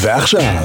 ועכשיו,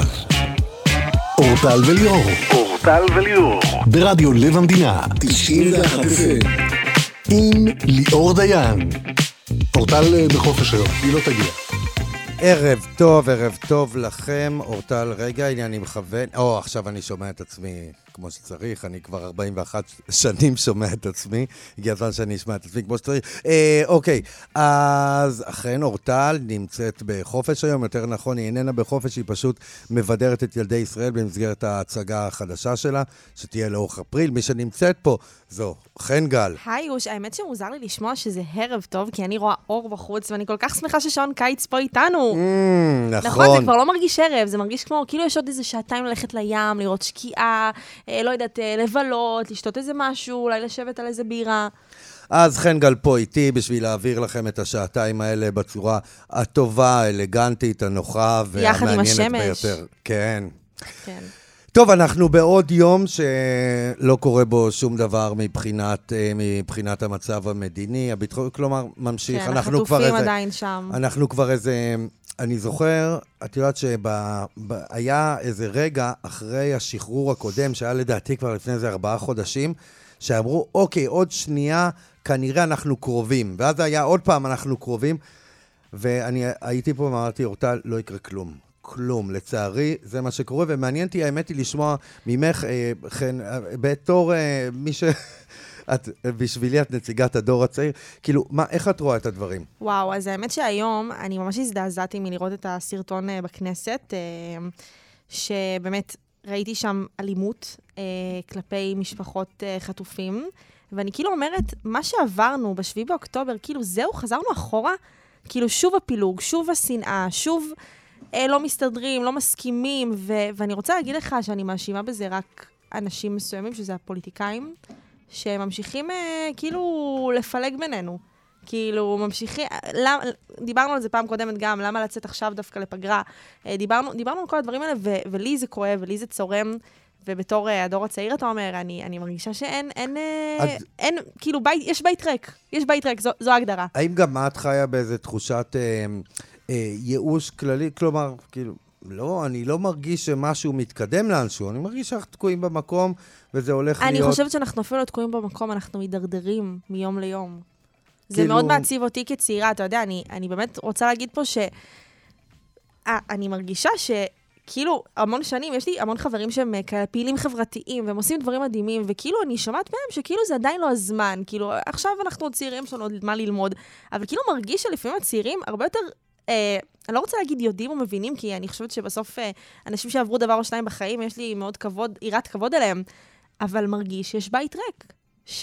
אורטל וליאור. אורטל וליאור. ברדיו לב המדינה, 91 FM. עם ליאור דיין. אורטל בחופש היום, היא לא תגיע. ערב טוב לכם. אורטל, רגע, אני מכוון. עכשיו אני שומע את עצמי כמו שצריך. אני כבר 41 שנים שומע את עצמי. הגיע הזמן שאני אשמע את עצמי כמו שצריך. אוקיי, אז אכן אורטל נמצאת בחופש היום. יותר נכון, היא איננה בחופש, היא פשוט מבדרת את ילדי ישראל במסגרת ההצגה החדשה שלה, שתהיה לאורך אפריל. מי שנמצאת פה זו חן גל. היי יוש, האמת שמוזר לי לשמוע שזה ערב טוב, כי אני רואה אור בחוץ, ואני כל כך שמחה ששעון קיץ פה איתנו. נכון, זה כבר לא מרגיש ערב, זה מרגיש כמו, כאילו יש עוד איזה שעתיים ללכת לים, לראות שקיעה, לא יודעת, לבלות, לשתות איזה משהו, אולי לשבת על איזה בירה. אז חן גל פה איתי בשביל להעביר לכם את השעתיים האלה בצורה הטובה, האלגנטית, הנוחה והמעניינת ביותר. כן. כן. טוב, אנחנו בעוד יום שלא קורה בו שום דבר מבחינת המצב המדיני, הביטחון, כלומר, ממשיך. כן, החטופים עדיין שם. אנחנו כבר איזה, אני זוכר, את יודעת שהיה איזה רגע אחרי השחרור הקודם, שהיה לדעתי כבר לפני איזה 4 חודשים, שאמרו, אוקיי, עוד שנייה, כנראה אנחנו קרובים. ואז היה עוד פעם אנחנו קרובים, ואני הייתי פה ואמרתי, אורטל, לא יקרה כלום, לצערי, זה מה שקורה, ומעניינתי, האמת היא לשמוע ממך, בתור מי ש... בשבילי את נציגת הדור הצעיר, כאילו, איך את רואה את הדברים? וואו, אז האמת שהיום, אני ממש הזדעזעתי מלראות את הסרטון בכנסת, שבאמת ראיתי שם אלימות כלפי משפחות חטופים, ואני כאילו אומרת, מה שעברנו ב7 באוקטובר, כאילו זהו, חזרנו אחורה, כאילו שוב הפילוג, שוב השנאה, שוב... לא מסתדרים, לא מסכימים, ואני רוצה להגיד לך שאני מאשימה בזה רק אנשים מסוימים, שזה הפוליטיקאים, שממשיכים כאילו לפלג בינינו. כאילו ממשיכים, דיברנו על זה פעם קודמת גם, למה לצאת עכשיו דווקא לפגרה. דיברנו על כל הדברים האלה, ולי זה כואב, ולי זה צורם, ובתור הדור הצעיר, אתה אומר, אני מרגישה שאין, כאילו, יש בית ריק, זו ההגדרה. האם גם את חיה באיזה תחושת... ייאוש כללי, כלומר, כאילו, לא, אני לא מרגיש שמשהו מתקדם לאנשהו, אני מרגיש שאנחנו תקועים במקום, וזה הולך להיות... אני חושבת שאנחנו אפילו לא תקועים במקום, אנחנו מדרדרים מיום ליום. זה מאוד מעציב אותי כצעירה, אתה יודע, אני באמת רוצה להגיד פה אני מרגישה שכאילו, המון שנים, יש לי המון חברים שהם כאלה פעילים חברתיים, והם עושים דברים מדהימים, וכאילו אני שומעת מהם שכאילו זה עדיין לא הזמן, כאילו, עכשיו אנחנו עוד צעירים, יש לנו עוד מה ללמוד, אבל כאילו מרגיש שלפעמים הצעירים הרבה יותר אני לא רוצה להגיד יודעים או מבינים, כי אני חושבת שבסוף אנשים שעברו דבר או שניים בחיים, יש לי מאוד כבוד, יראת כבוד אליהם, אבל מרגיש שיש בית ריק,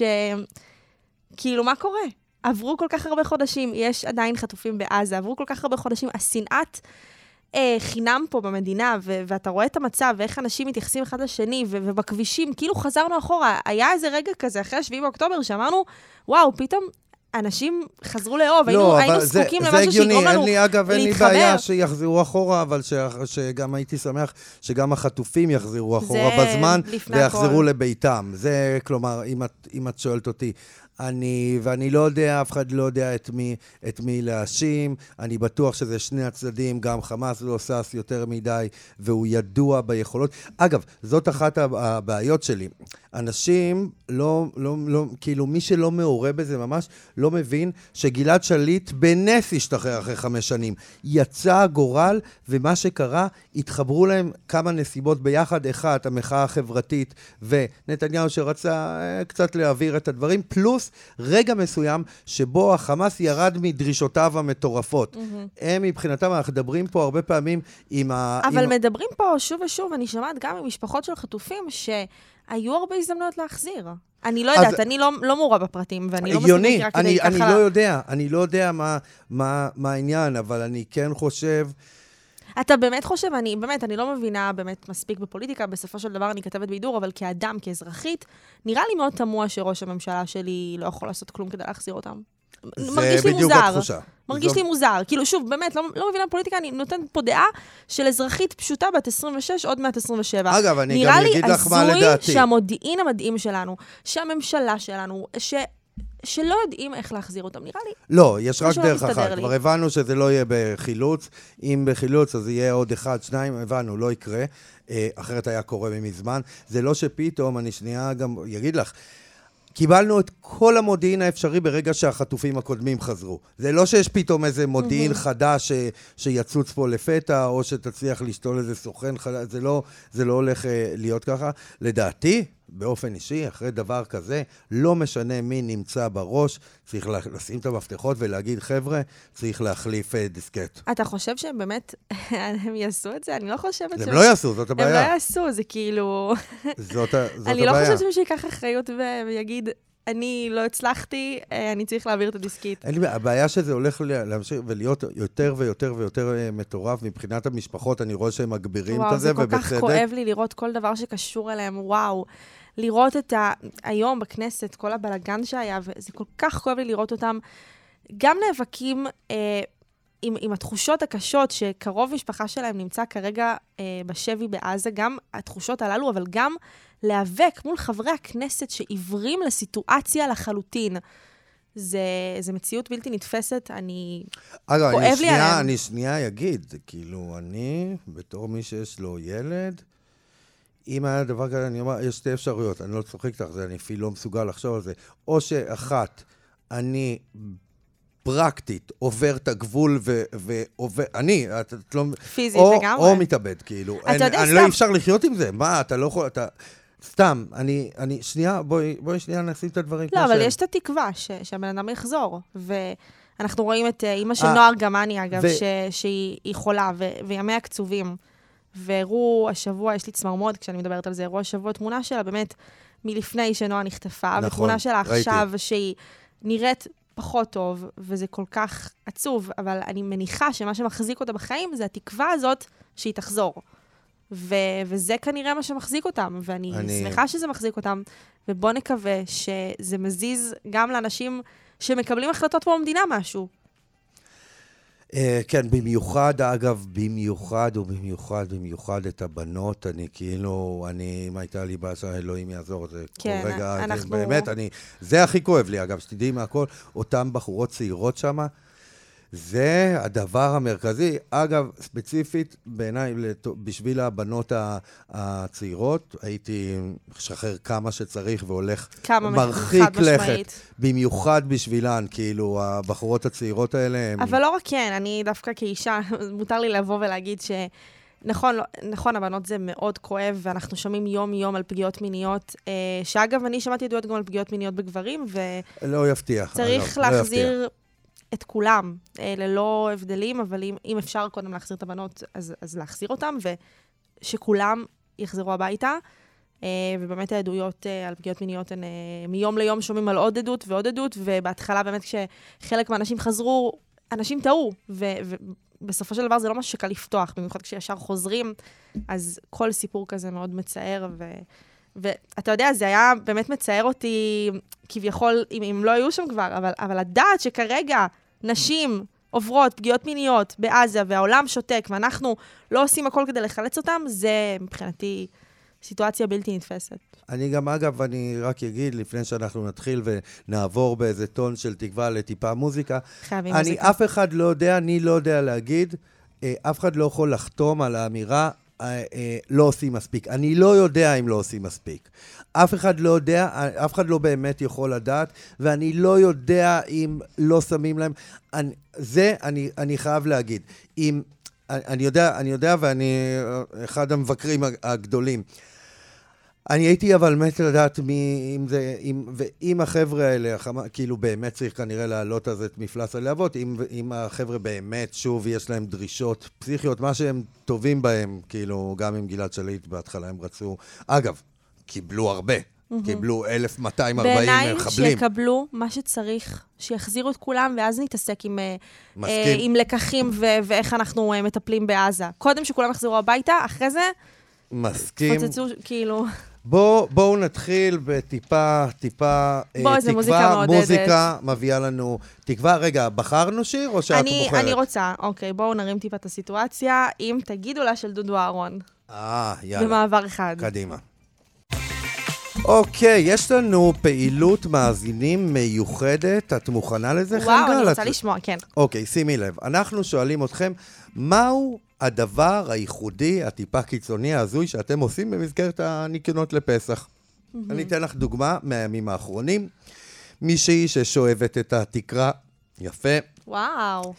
כאילו מה קורה? עברו כל כך הרבה חודשים, יש עדיין חטופים בעזה, עברו כל כך הרבה חודשים, השנאת חינם פה במדינה, ואתה רואה את המצב, ואיך אנשים מתייחסים אחד לשני, ובכבישים, כאילו חזרנו אחורה, היה איזה רגע כזה, אחרי 7 באוקטובר, שאמרנו, וואו, פתאום, אנשים חזרו לאהוב, היינו זקוקים למשהו שיגרום לנו להתחבר. אגב, אין לי בעיה שיחזרו אחורה, אבל שגם הייתי שמח שגם החטופים יחזרו אחורה בזמן, ויחזרו לביתם. זה, כלומר, אם את שואלת אותי, ואני לא יודע, אף אחד לא יודע את מי להאשים, אני בטוח שזה שני הצדדים, גם חמאס לא סס יותר מדי, והוא ידוע ביכולות. אגב, זאת אחת הבעיות שלי. אנשים כאילו מי שלא מעורה בזה ממש, לא מבין שגלעד שליט בנס השתחרר אחרי 5 שנים. יצא הגורל, ומה שקרה, התחברו להם כמה נסיבות ביחד, אחת, המחאה החברתית, ונתניהו שרצה קצת להעביר את הדברים, פלוס רגע מסוים שבו החמאס ירד מדרישותיו המטורפות. הם מבחינתם, אנחנו מדברים פה הרבה פעמים עם אבל מדברים פה שוב ושוב, אני שמעת גם עם משפחות של חטופים שהיו הרבה הזדמנויות להחזיר. אני לא יודעת, אני לא מעורה בפרטים, ואני לא מספיק רק כדי ככה... אני לא יודע מה העניין, אבל אני כן חושב... אתה באמת חושב, אני לא מבינה באמת מספיק בפוליטיקה, בסופו של דבר אני כתבת בידור, אבל כאדם, כאזרחית, נראה לי מאוד תמוה שראש הממשלה שלי לא יכול לעשות כלום כדי להחזיר אותם. זה בדיוק התחושה. מרגיש לי מוזר. כאילו שוב, באמת, לא מבינה פוליטיקה, אני נותנת פה דעה של אזרחית פשוטה בת 26, עוד מעט 27. אגב, אני גם אגיד לך מה לדעתי. נראה לי שהמודיעין המדהים שלנו, שהממשלה שלנו, שלא יודעים איך להחזיר אותם, נראה לי. לא, יש רק דרך אחת. כבר הבנו שזה לא יהיה בחילוץ. אם בחילוץ, אז יהיה עוד 1, 2, הבנו, לא יקרה. אחרת היה קורה ממזמן. זה לא שפתאום, אני שנייה גם אגיד לך, קיבלנו את כל המודיעין האפשרי ברגע שהחטופים הקודמים חזרו. זה לא שיש פתאום איזה מודיעין חדש שיצוץ פה לפתע, או שתצליח לשתול איזה סוכן חדש, זה לא הולך להיות ככה. לדעתי, באופן אישי, אחרי דבר כזה, לא משנה מי נמצא בראש, צריך לשים את המפתחות ולהגיד, חבר'ה, צריך להחליף דיסקט. אתה חושב שהם באמת, הם יעשו את זה? אני לא חושבת הם לא יעשו, זאת הבעיה. הם לא יעשו, זה כאילו... זאת הבעיה. אני לא חושבת שמישהו ייקח אחריות ויגיד, אני לא הצלחתי, אני צריך להעביר את הדיסקית. הבעיה שזה הולך להמשיך ולהיות יותר ויותר ויותר מטורף. מבחינת המשפחות, אני רואה שהם מגבירים את זה, ובצדק. וואו, זה כל כך כואב לי לראות כל דבר שקשור אליהם, וואו. לראות את היום בכנסת, כל הבלגן שהיה, וזה כל כך כואב לי לראות אותם, גם נאבקים עם התחושות הקשות שקרוב משפחה שלהם נמצא כרגע בשבי בעזה, גם התחושות הללו, אבל גם להיאבק מול חברי הכנסת שעיוורים לסיטואציה לחלוטין. זה מציאות בלתי נתפסת, כואב לי עליהם. אני שנייה אגיד, זה כאילו אני, בתור מי שיש לו ילד, אם היה דבר כזה, אני אומר, יש 2 אפשרויות, אני לא צוחק איתך, אני אפילו לא מסוגל לחשוב על זה. או שאחת, אני פרקטית עובר את הגבול ועובר, את לא... פיזית לגמרי. או מתאבד, כאילו. אני לא אפשר לחיות עם זה. מה, אתה לא יכול, סתם, שנייה, בואי שנייה נשים את הדברים. לא, אבל יש את התקווה שהבן אדם יחזור, ואנחנו רואים את אמא של נוער גמני, אגב, שהיא חולה, וימיה קצובים. והראו השבוע, יש לי צמרמורת כשאני מדברת על זה, הראו השבוע תמונה שלה באמת מלפני שנועה נחטפה, נכון, ותמונה שלה עכשיו שהיא נראית פחות טוב, וזה כל כך עצוב, אבל אני מניחה שמה שמחזיק אותה בחיים זה התקווה הזאת שהיא תחזור. וזה כנראה מה שמחזיק אותם, ואני שמחה שזה מחזיק אותם, ובוא נקווה שזה מזיז גם לאנשים שמקבלים החלטות פה במדינה משהו. כן, במיוחד, אגב, במיוחד את הבנות, אם הייתה לי בעיה, אלוהים יעזור, זה כן, כל רגע, באמת, זה הכי כואב לי, אגב, שתדעי מהכל, אותם בחורות צעירות שמה, זה הדבר המרכזי. אגב, ספציפית, בעיניי, בשביל הבנות הצעירות, הייתי משחרר כמה שצריך והולך מרחיק לכת. במיוחד בשבילן, כאילו, הבחורות הצעירות האלה... אבל לא רק כן, אני דווקא כאישה, מותר לי לבוא ולהגיד נכון, הבנות זה מאוד כואב, ואנחנו שומעים יום-יום על פגיעות מיניות, שאגב, אני שמעתי עדויות גם על פגיעות מיניות בגברים, לא יפתיח. צריך להחזיר... את כולם, ללא הבדלים, אבל אם אפשר קודם להחזיר את הבנות, אז להחזיר אותם, ושכולם יחזרו הביתה. ובאמת העדויות על פגיעות מיניות הן מיום ליום שומעים על עוד עדות ועוד עדות, ובהתחלה באמת כשחלק מהאנשים חזרו, אנשים טעו, ובסופו של דבר זה לא משהו שקל לפתוח, במיוחד כשישר חוזרים, אז כל סיפור כזה מאוד מצער, ואתה יודע, זה היה באמת מצער אותי, כביכול, אם לא היו שם כבר, אבל לדעת שכרגע נשים עוברות פגיעות מיניות בעזה, והעולם שותק, ואנחנו לא עושים הכל כדי לחלץ אותם, זה מבחינתי סיטואציה בלתי נתפסת. אני גם, אגב, אני רק אגיד, לפני שאנחנו נתחיל ונעבור באיזה טון של תקווה לטיפה מוזיקה, אף אחד לא יודע, אני לא יודע להגיד, אף אחד לא יכול לחתום על האמירה, לא עושים מספיק. אני לא יודע אם לא עושים מספיק. אף אחד לא יודע, אף אחד לא באמת יכול לדעת, ואני לא יודע אם לא שמים להם. אני חייב להגיד. אני יודע, ואני אחד המבקרים הגדולים. אני הייתי אבל מת לדעת אם החבר'ה האלה, כאילו באמת צריך כנראה להעלות אז את מפלס הלהבות, אם החבר'ה באמת, שוב, יש להם דרישות פסיכיות, מה שהם טובים בהם, כאילו, גם עם גלעד שליט בהתחלה הם רצו, אגב, קיבלו הרבה, קיבלו 1240 מחבלים. בעיניי שיקבלו מה שצריך, שיחזירו את כולם, ואז נתעסק עם לקחים ואיך אנחנו מטפלים בעזה. קודם שכולם יחזרו הביתה, אחרי זה, מסכים. פוצצו, כאילו... בואו נתחיל בטיפה תקווה, מוזיקה מביאה לנו תקווה. רגע, בחרנו שיר או שאת בוחרת? אני רוצה, אוקיי, בואו נרים טיפה את הסיטואציה, אם תגידו לה של דודו אהרון. יאללה. במעבר אחד. קדימה. אוקיי, יש לנו פעילות מאזינים מיוחדת. את מוכנה לזה, חנגל? וואו, אני רוצה לשמוע, כן. אוקיי, שימי לב. אנחנו שואלים אתכם, מהו הדבר הייחודי, הטיפה קיצוני, הזוי, שאתם עושים במסגרת הניקיונות לפסח? אני אתן לך דוגמה מהימים האחרונים. מישהי ששואבת את התקרה, יפה. וואו.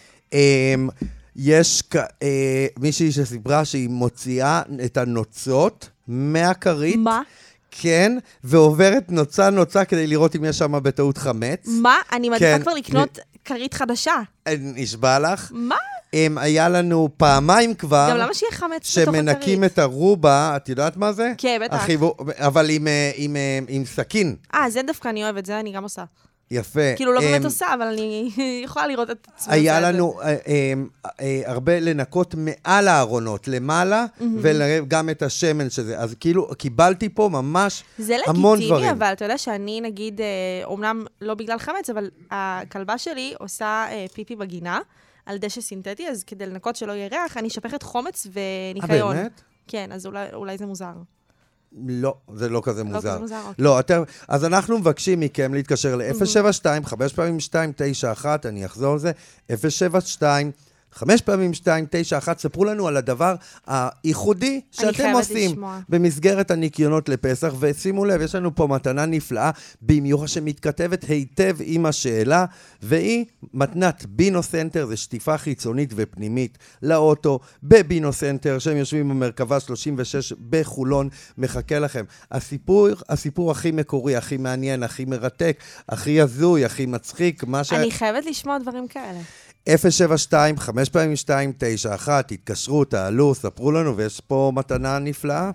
יש מישהי שסיפרה שהיא מוציאה את הנוצות מהכרית. מה? כן, ועוברת נוצה כדי לראות אם יש שם בטעות חמץ. מה? אני מעדיפה כבר לקנות כרית חדשה. נשבע לך. מה? היה לנו פעמיים כבר... גם למה שיהיה חמץ בתוך הכרית? שמנקים את הרובה, את יודעת מה זה? כן, בטח. אבל עם סכין. זה דווקא אני אוהבת, זה אני גם עושה. יפה. כאילו לא באמת עושה, אבל אני יכולה לראות את עצמי. היה לנו הרבה לנקות מעל הארונות, למעלה, וגם את השמן שזה. אז כאילו, קיבלתי פה ממש המון דברים. זה לגיטימי, אבל אתה יודע שאני, נגיד, אומנם לא בגלל חמץ, אבל הכלבה שלי עושה פיפי בגינה, על דשא סינתטי, אז כדי לנקות שלא יהיה ריח, אני שפכת חומץ וניקיון. באמת? כן, אז אולי זה מוזר. לא, זה לא כזה מוזר. לא כזה מוזר, אוקיי. לא, אז אנחנו מבקשים מכם להתקשר ל-072, 5 פעמים 291, אני אחזור על זה, 072, 5 פעמים 291, ספרו לנו על הדבר הייחודי שאתם עושים במסגרת הניקיונות לפסח, ושימו לב, יש לנו פה מתנה נפלאה, במיוחד שמתכתבת היטב עם השאלה, והיא מתנת בינו סנטר, זה שטיפה חיצונית ופנימית לאוטו, בבינו סנטר, שהם יושבים במרכבה 36 בחולון, מחכה לכם. הסיפור הכי מקורי, הכי מעניין, הכי מרתק, הכי הזוי, הכי מצחיק, אני חייבת לשמוע דברים כאלה. 072, 5 פעמים 291, תתקשרו, תעלו, ספרו לנו, ויש פה מתנה נפלאה.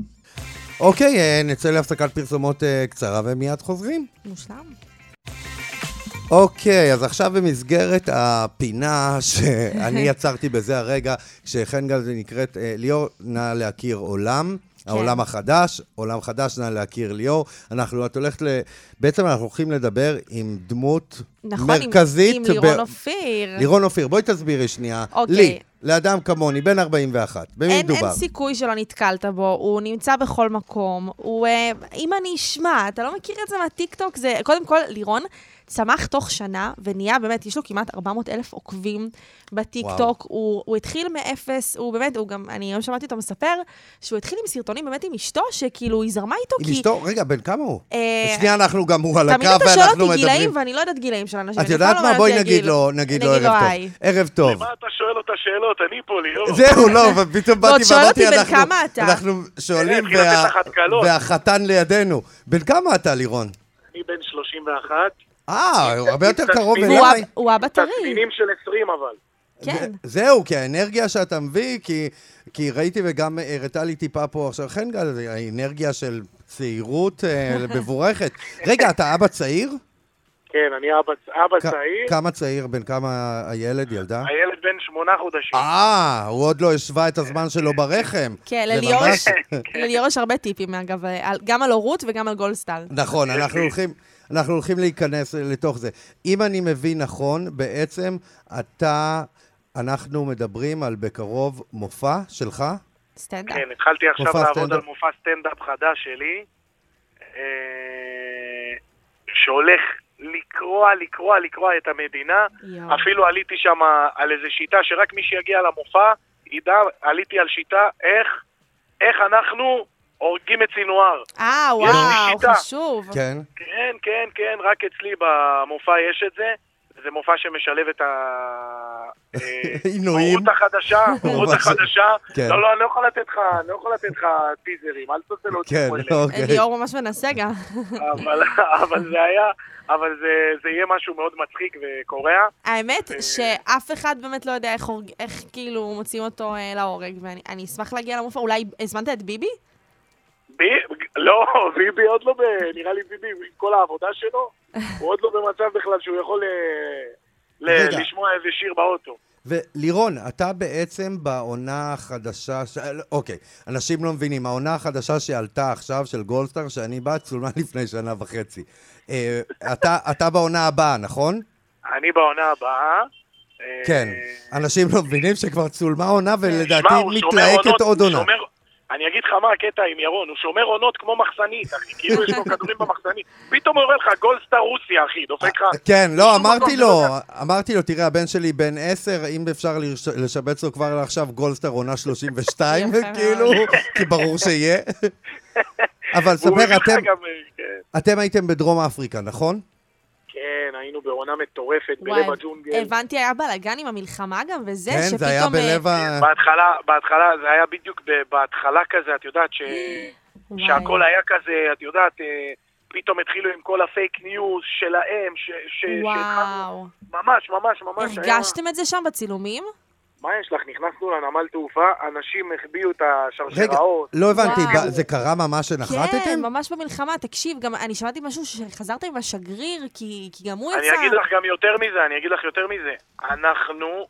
אוקיי, נצא להפסקת פרסומות קצרה ומיד חוזרים. מושלם. אוקיי, אז עכשיו במסגרת הפינה שאני יצרתי בזה הרגע, כשחנגל זה נקראת ליאור, נא להכיר עולם. העולם החדש, עולם חדש, נא להכיר ליאור. בעצם אנחנו הולכים לדבר עם דמות מרכזית. נכון, עם לירון אופיר. לירון אופיר, בואי תסבירי שנייה. לי, לאדם כמוני, בן 41. במי מדובר? אין סיכוי שלא נתקלת בו, הוא נמצא בכל מקום. אם אני אשמע, אתה לא מכיר את זה מהטיקטוק, זה קודם כל, לירון צמח תוך שנה, ונהיה באמת, יש לו כמעט 400,000 עוקבים בטיקטוק, הוא התחיל מאפס, הוא באמת, אני היום שמעתי אותו מספר, שהוא התחיל עם סרטונים באמת עם אשתו, שכאילו היא זרמה איתו, עם אשתו? רגע, בן כמה הוא? שנייה, אנחנו גם הוא על הקו, ואנחנו מדברים. תמיד אתה שואל אותי גילאים, מדברים. ואני לא יודעת גילאים של אנשים. את יודעת מה? בואי נגיד לו ערב טוב. ערב טוב. למה אתה שואל אותה שאלות? אני פה, ליאור. זהו, לא, ופתאום באתי ואמרתי, אנחנו שואלים, והחתן לידינו. בן כמה אתה, לירון? אני בן 31. הרבה יותר קרוב אליי. הוא אבא טרי. תסמינים של 20 אבל. כן. זהו, כי האנרגיה שאתה מביא, כי ראיתי וגם הראתה לי טיפה פה עכשיו חנגל, האנרגיה של צעירות מבורכת. רגע, אתה אבא צעיר? כן, אני אבא צעיר. כמה צעיר? בין כמה הילד, ילדה? הילד בן 8 חודשים. הוא עוד לא השווה את הזמן שלו ברחם. כן, לליאור יש הרבה טיפים, אגב, גם על הורות וגם על גולדסטל. נכון, אנחנו הולכים להיכנס לתוך זה. אם אני מבין נכון, בעצם אנחנו מדברים על בקרוב מופע שלך? סטנדאפ. כן, התחלתי עכשיו לעבוד על מופע סטנדאפ חדש שלי, שהולך לקרוע את המדינה. אפילו עליתי שם על איזו שיטה שרק מי שיגיע למופע ידע, עליתי על שיטה איך אנחנו הורגים את סינואר. וואו, חשוב. כן. כן, רק אצלי במופע יש את זה. זה מופע שמשלב את ההורות החדשה. לא, אני לא יכול לתת לך טיזרים, אל תעשה לו טיפולים. ליאור ממש מנסה גם. אבל זה יהיה משהו מאוד מצחיק וקורע. האמת שאף אחד באמת לא יודע איך כאילו מוצאים אותו להורג, ואני אשמח להגיע למופע. אולי הזמנת את ביבי? לא, ביבי עוד לא, נראה לי ביבי עם כל העבודה שלו, הוא עוד לא במצב בכלל שהוא יכול לשמוע איזה שיר באוטו. ולירון, אתה בעצם בעונה החדשה, אוקיי, אנשים לא מבינים, העונה החדשה שעלתה עכשיו של גולדסטאר, שאני בא, צולמה לפני 1.5 שנה. אתה בעונה הבאה, נכון? אני בעונה הבאה. כן, אנשים לא מבינים שכבר צולמה עונה, ולדעתי מתלהקת עוד עונה. אני אגיד לך מה הקטע עם ירון, הוא שומר עונות כמו מחסנית, אחי, כאילו יש לו כדורים במחסנית. פתאום הוא אומר לך, גולדסטאר רוסיה, אחי, דופק לך. כן, לא, אמרתי לו, תראה, הבן שלי בן 10, אם אפשר לשבץ לו כבר עכשיו גולדסטאר עונה 32, כאילו, כי ברור שיהיה. אבל ספר, אתם הייתם בדרום אפריקה, נכון? כן, היינו בעונה מטורפת, בלב הג'ונגל. הבנתי, היה בלגן עם המלחמה גם, וזה שפתאום... כן, זה היה בלב ה... בהתחלה, זה היה בדיוק בהתחלה כזה, את יודעת, שהכל היה כזה, את יודעת, פתאום התחילו עם כל הפייק ניוז שלהם, וואו. ממש. הרגשתם את זה שם בצילומים? מה יש לך? נכנסנו לנמל תעופה, אנשים החביאו את השרשראות. רגע, לא הבנתי, זה קרה ממש שנחתתם? כן, ממש במלחמה. תקשיב, גם אני שמעתי משהו שחזרת עם השגריר, כי גם הוא יצא. אני אגיד לך גם יותר מזה, אנחנו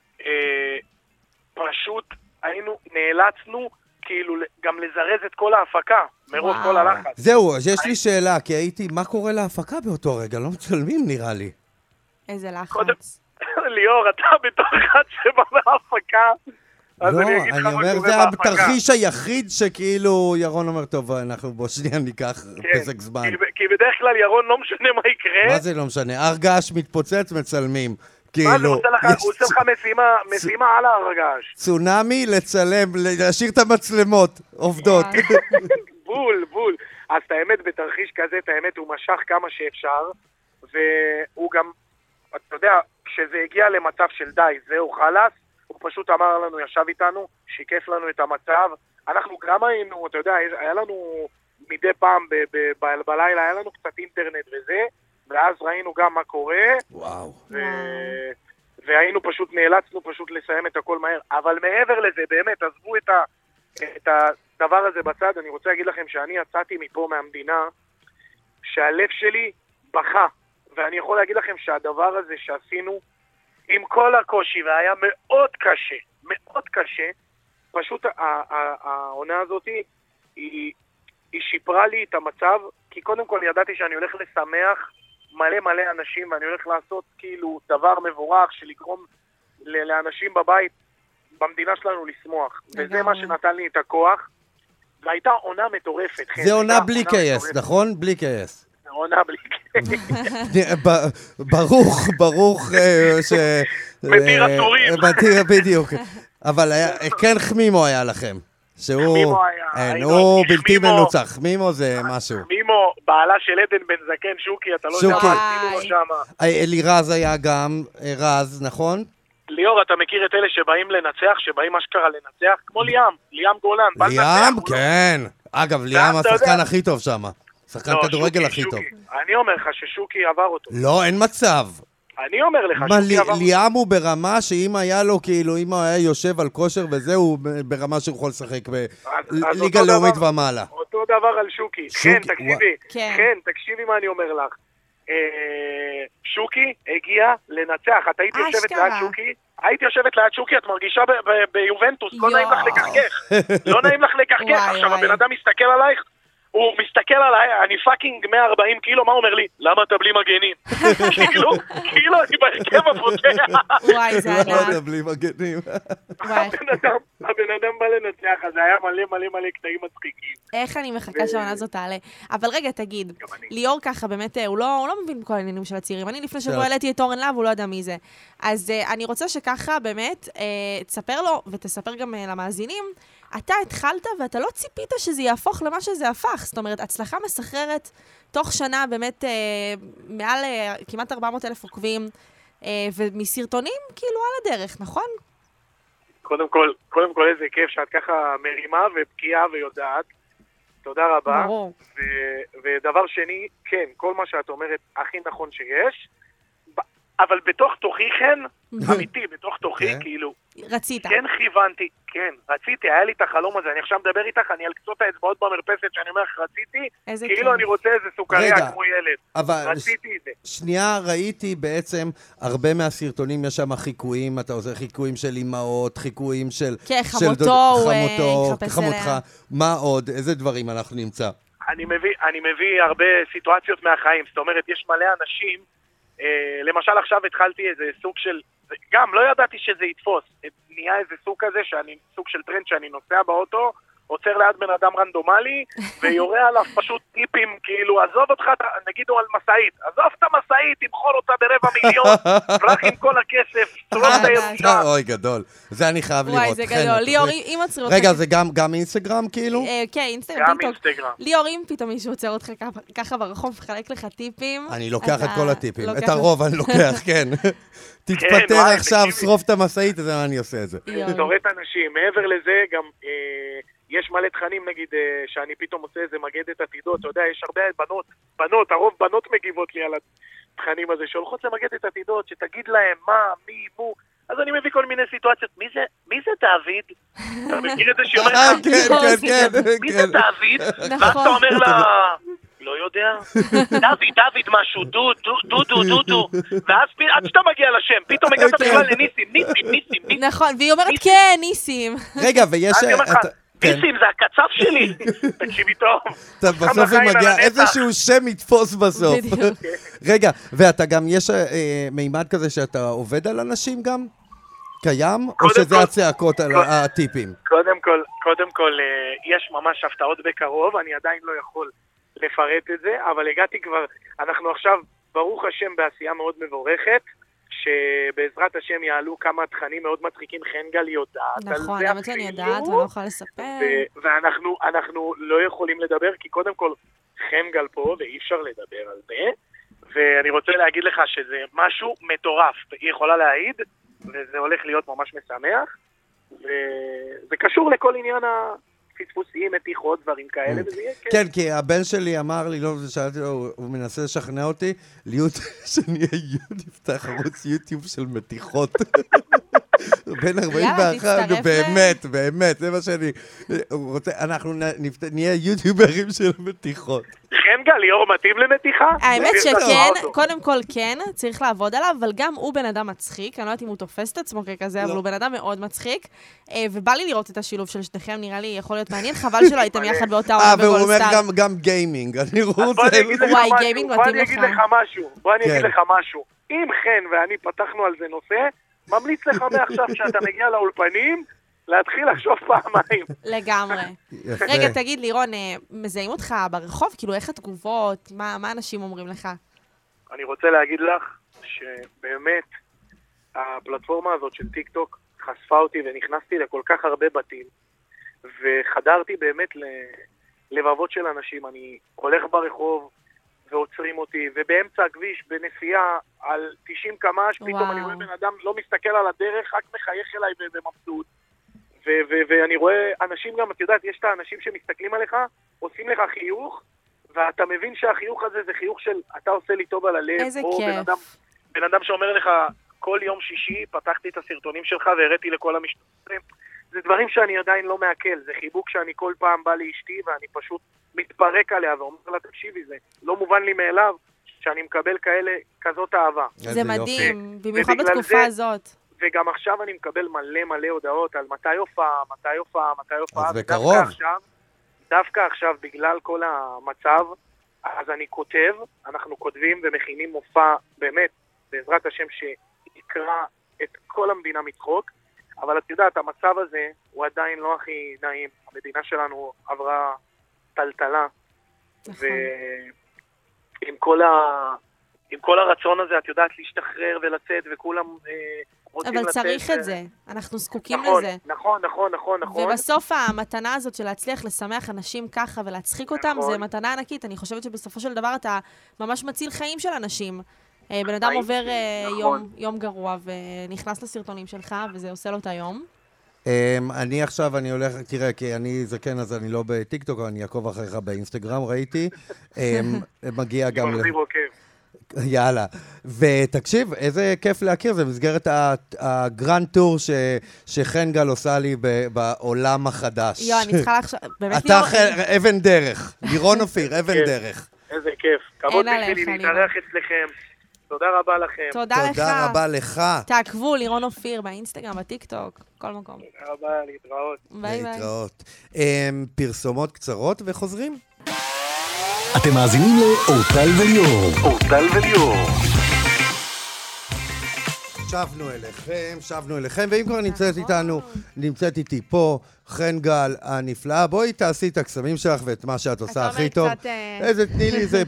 פשוט נאלצנו כאילו גם לזרז את כל ההפקה, מרוב כל הלחץ. זהו, אז יש לי שאלה, כי הייתי, מה קורה להפקה באותו רגע? לא מצלמים נראה לי. איזה לחץ. ליאור, אתה בתור אחד שבא מההפקה, אז אני אגיד לך מה קורה בהפקה. זה התרחיש היחיד שכאילו ירון אומר, טוב, אנחנו בוא שנייה ניקח פסק זמן. כי בדרך כלל ירון לא משנה מה יקרה. מה זה לא משנה? הר געש מתפוצץ, מצלמים. מה זה, הוא עושה לך משימה על הר געש. צונאמי, לצלם, להשאיר את המצלמות, עובדות. בול. אז את האמת, בתרחיש כזה, את האמת, הוא משך כמה שאפשר, והוא גם, אתה יודע, כשזה הגיע למצב של די, זהו חלס, הוא פשוט אמר לנו, ישב איתנו, שיקף לנו את המצב. אנחנו גם היינו, אתה יודע, היה לנו מדי פעם בלילה, היה לנו קצת אינטרנט וזה, ואז ראינו גם מה קורה. וואו. והיינו נאלצנו פשוט לסיים את הכל מהר. אבל מעבר לזה, באמת, עזבו את הדבר הזה בצד, אני רוצה להגיד לכם שאני יצאתי מפה מהמדינה, שהלב שלי בכה. ואני יכול להגיד לכם שהדבר הזה שעשינו, עם כל הקושי, והיה מאוד קשה, פשוט העונה הזאת, היא שיפרה לי את המצב, כי קודם כל ידעתי שאני הולך לשמח מלא אנשים, ואני הולך לעשות כאילו דבר מבורך, של לגרום לאנשים בבית, במדינה שלנו לשמוח. וזה מה שנתן לי את הכוח, והייתה עונה מטורפת. זה עונה בלי קייס, נכון? בלי קייס. עונה בלי ברוך ש... מתיר עצורים. בדיוק. אבל כן חמימו היה לכם. שהוא... הוא בלתי מנוצח. חמימו זה משהו. חמימו, בעלה של עדן בן זקן, שוקי, אתה לא יודע מה עשינו לו שמה. אלירז היה גם, רז, נכון? ליאור, אתה מכיר את אלה שבאים לנצח, שבאים אשכרה לנצח? כמו ליאם גולן. ליאם? כן. אגב, ליאם השחקן הכי טוב שמה. שחקן כדורגל הכי טוב. אני אומר לך ששוקי עבר אותו. לא, אין מצב. אני אומר לך שוקי עבר אותו. ליאם הוא ברמה שאם היה לו, כאילו, אם הוא היה יושב על כושר וזהו, ברמה שהוא יכול לשחק בליגה לאומית ומעלה. אותו דבר על שוקי. כן, תקשיבי. כן, תקשיבי מה אני אומר לך. שוקי הגיע לנצח. את היית יושבת ליד שוקי? היית יושבת ליד שוקי, את מרגישה ביובנטוס, לא נעים לך לקחקך. לא נעים לך לקחקך. עכשיו הבן אדם מסתכל עלייך, הוא מסתכל עליי, אני פאקינג 140 קילו, מה אומר לי? למה אתה בלי מגנים? כאילו אני בהרכב הפותח. וואי, זה ענק. למה אתה בלי מגנים? הבן אדם בא לנצח, אז זה היה מלא קטעים מצחיקים. איך אני מחכה שהעונה הזאת תעלה. אבל רגע, תגיד, ליאור ככה, באמת, הוא לא מבין בכל העניינים של הצעירים. אני לפני שבוע העליתי את אורן להב, הוא לא יודע מי זה. אז אני רוצה שככה, באמת, תספר לו, ותספר גם למאזינים, אתה התחלת ואתה לא ציפית שזה יהפוך למה שזה הפך. זאת אומרת, הצלחה מסחררת תוך שנה באמת מעל כמעט 400,000 עוקבים, ומסרטונים כאילו על הדרך, נכון? קודם כל איזה כיף שאת ככה מרימה ובקיאה ויודעת. תודה רבה. ברור. ודבר שני, כן, כל מה שאת אומרת הכי נכון שיש, אבל בתוך תוכי כן, אמיתי, בתוך תוכי, כאילו... רצית. כן כיוונתי, כן, רציתי, היה לי את החלום הזה, אני עכשיו מדבר איתך, אני על קצות האצבעות במרפסת, שאני אומר לך, רציתי, כאילו אני רוצה איזה סוכריה כמו ילד. רציתי את זה. שנייה, ראיתי בעצם, הרבה מהסרטונים יש שם חיקויים, אתה עושה חיקויים של אמהות, חיקויים של... כן, חמותך, מה עוד? איזה דברים אנחנו נמצא? אני מביא הרבה סיטואציות מהחיים, זאת אומרת, יש מלא אנשים, למשל עכשיו התחלתי איזה סוג של, גם לא ידעתי שזה יתפוס, נהיה איזה סוג כזה, סוג של טרנד שאני נוסע באוטו, עוצר ליד בן אדם רנדומלי, ויורה עליו פשוט טיפים, כאילו, עזוב אותך, נגידו על מסעית, עזוב את המסעית, תמחור אותה ב250,000, ברח עם כל הכסף, צרוף את הירושה. אוי, גדול. זה אני חייב לראות. וואי, זה גדול. ליאור, אם עוצרים אותך... רגע, זה גם אינסטגרם, כאילו? כן, אינסטגרם, גם טיקטוק. אינסטגרם. ליאור, אם פתאום מישהו עוצר אותך ככה ברחוב, מחלק לך טיפים... אני לוקח את כל הטיפים. את הרוב אני לוקח, כן. תתפטר עכשיו, שרוף את המסעית, אז אני עושה את זה. תורת אנשים. מעבר לזה, גם יש מלא תכנים, נגיד, שאני פתאום עושה איזה מגדת עתידות. אתה יודע, יש הרבה בנות, הרוב בנות מגיבות לי על התכנים הזה, שהולכות למגדת עתידות, שתגיד להם מה, מי, מו. אז אני מביא כל מיני סיטואציות. מי זה דוד? אתה מכיר את זה שאומר לך? כן. מי זה דוד? ואז אתה אומר לה... לא יודע. דוד משהו, דודו. ואז עד שאתה מגיע לשם, פתאום הגעת בכלל לניסים. נכון, והיא אומרת כן, ניסים. רגע, ויש... ניסים, זה הקצף שלי. תקשיבי טוב. בסוף היא מגיעה, איזשהו שם יתפוס בסוף. רגע, ואתה גם, יש מימד כזה שאתה עובד על אנשים גם? קיים? או שזה הצעקות על הטיפים? קודם כל, יש ממש הפתעות בקרוב, אני עדיין לא יכול לפרט את זה, אבל הגעתי כבר, אנחנו עכשיו, ברוך השם, בעשייה מאוד מבורכת, שבעזרת השם יעלו כמה תכנים מאוד מצחיקים, חנגל יודעת. נכון, אבל שאני יודעת, ואני לא יכולה לספר. ואנחנו לא יכולים לדבר, כי קודם כל חנגל פה, ואי אפשר לדבר על זה, ואני רוצה להגיד לך שזה משהו מטורף, היא יכולה להעיד, וזה הולך להיות ממש משמח, וזה קשור לכל עניין פספוסים, מתיחות, דברים כאלה, וזה יהיה כן, כי הבן שלי אמר לי, לא, שאלתי לו, הוא מנסה לשכנע אותי, שנהיה נפתח ערוץ יוטיוב של מתיחות. בין 41, באמת, זה מה שאני רוצה, אנחנו נהיה יוטיוברים של מתיחות. חנגל, ליאור מתאים למתיחה? האמת שכן, קודם כל כן, צריך לעבוד עליו, אבל גם הוא בן אדם מצחיק, אני לא יודעת אם הוא תופס את עצמו ככזה, אבל הוא בן אדם מאוד מצחיק, ובא לי לראות את השילוב של שניכם, נראה לי יכול להיות מעניין, חבל שלא הייתם יחד באותה עונה בגולדסטאר. והוא אומר גם גיימינג, אני רוצה... וואי, גיימינג מתאים לך. בוא אני אגיד לך משהו, אם חן ואני פתחנו על זה נושא, ממליץ לך מעכשיו שאתה מגיע לאולפנים, להתחיל לחשוב פעמיים. לגמרי. רגע, תגיד, לירון, מזהים אותך ברחוב? כאילו, איך התגובות? מה אנשים אומרים לך? אני רוצה להגיד לך שבאמת הפלטפורמה הזאת של טיק טוק חשפה אותי ונכנסתי לכל כך הרבה בתים, וחדרתי באמת ללבבות של אנשים. אני הולך ברחוב ועוצרים אותי, ובאמצע הכביש, בנסיעה על 90 קמ"ש, פתאום אני רואה בן אדם לא מסתכל על הדרך, רק מחייך אליי ומבסוט. ואני רואה אנשים גם, את יודעת, יש את האנשים שמסתכלים עליך, עושים לך חיוך, ואתה מבין שהחיוך הזה זה חיוך של אתה עושה לי טוב על הלב. איזה כיף. בן אדם שאומר לך, כל יום שישי פתחתי את הסרטונים שלך והראיתי לכל המשתתפים. זה דברים שאני עדיין לא מעכל, זה חיבוק שאני כל פעם בא לאשתי ואני פשוט מתפרק עליה ואומר לה, תקשיבי, זה לא מובן לי מאליו שאני מקבל כזאת אהבה. זה מדהים, במיוחד בתקופה הזאת. וגם עכשיו אני מקבל מלא הודעות על מתי הופעה. אז בקרוב. דווקא עכשיו, בגלל כל המצב, אז אני כותב, אנחנו כותבים ומכינים מופע, באמת, בעזרת השם שיקרא את כל המדינה מצחוק, אבל את יודעת, המצב הזה הוא עדיין לא הכי נעים. המדינה שלנו עברה טלטלה, ועם כל הרצון הזה, את יודעת, להשתחרר ולצאת, וכולם רוצים לצאת. אבל צריך את זה, אנחנו זקוקים לזה. נכון. ובסוף המתנה הזאת של להצליח לשמח אנשים ככה ולהצחיק אותם, זה מתנה ענקית. אני חושבת שבסופו של דבר אתה ממש מציל חיים של אנשים. בן אדם עובר יום גרוע ונכנס לסרטונים שלך, וזה עושה לו את היום. אני עכשיו, אני הולך, תראה, כי אני זקן, אז אני לא בטיקטוק, אני אעקוב אחריך באינסטגרם, ראיתי. מגיע גם... יאללה. ותקשיב, איזה כיף להכיר, זה במסגרת הגרנד טור שחנגל עושה לי בעולם החדש. אני צריכה עכשיו... אתה אבן דרך, לירון אופיר, אבן דרך. איזה כיף. כבוד בשבילי להתארח אצלכם. תודה רבה לכם. תודה לך. תודה רבה לך. תעקבו, לירון אופיר, באינסטגרם, בטיקטוק, כל מקום. תודה רבה, להתראות. ביי. להתראות. פרסומות קצרות וחוזרים. אתם מאזינים לאורטל וליאור. שבנו אליכם, ואם כבר נמצאת איתי פה, חן גל הנפלאה, בואי תעשי את הקסמים שלך ואת מה שאת עושה הכי טוב. תני לי איזה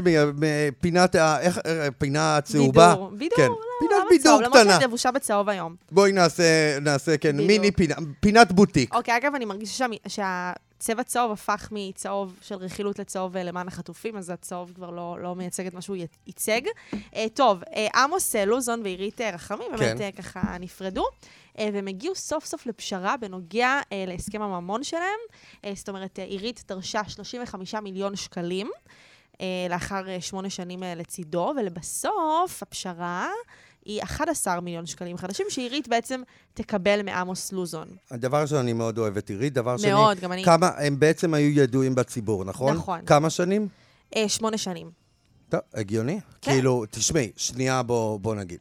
פינה צהובה. בידור. פינת בידור קטנה. למרות שאני לבושה בצהוב היום. בואי נעשה מיני פינת בוטיק. אוקיי, אגב, אני מרגישה צבע צהוב הפך מצהוב של רכילות לצהוב למען החטופים, אז הצהוב כבר לא מייצג את מה שהוא ייצג. טוב, עמוס לוזון ועירית רחמים באמת ככה נפרדו, והם הגיעו סוף סוף לפשרה בנוגע להסכם הממון שלהם. זאת אומרת, עירית דרשה 35 מיליון שקלים לאחר 8 שנים לצידו, ולבסוף הפשרה היא 11 מיליון שקלים חדשים, שעירית בעצם תקבל מעמוס לוזון. הדבר שאני מאוד אוהבת עירית, דבר שני, מאוד, גם אני. כמה הם בעצם היו ידועים בציבור, נכון? נכון. כמה שנים? 8 שנים. טוב, הגיוני? כן. כאילו, תשמעי, שנייה בוא נגיד.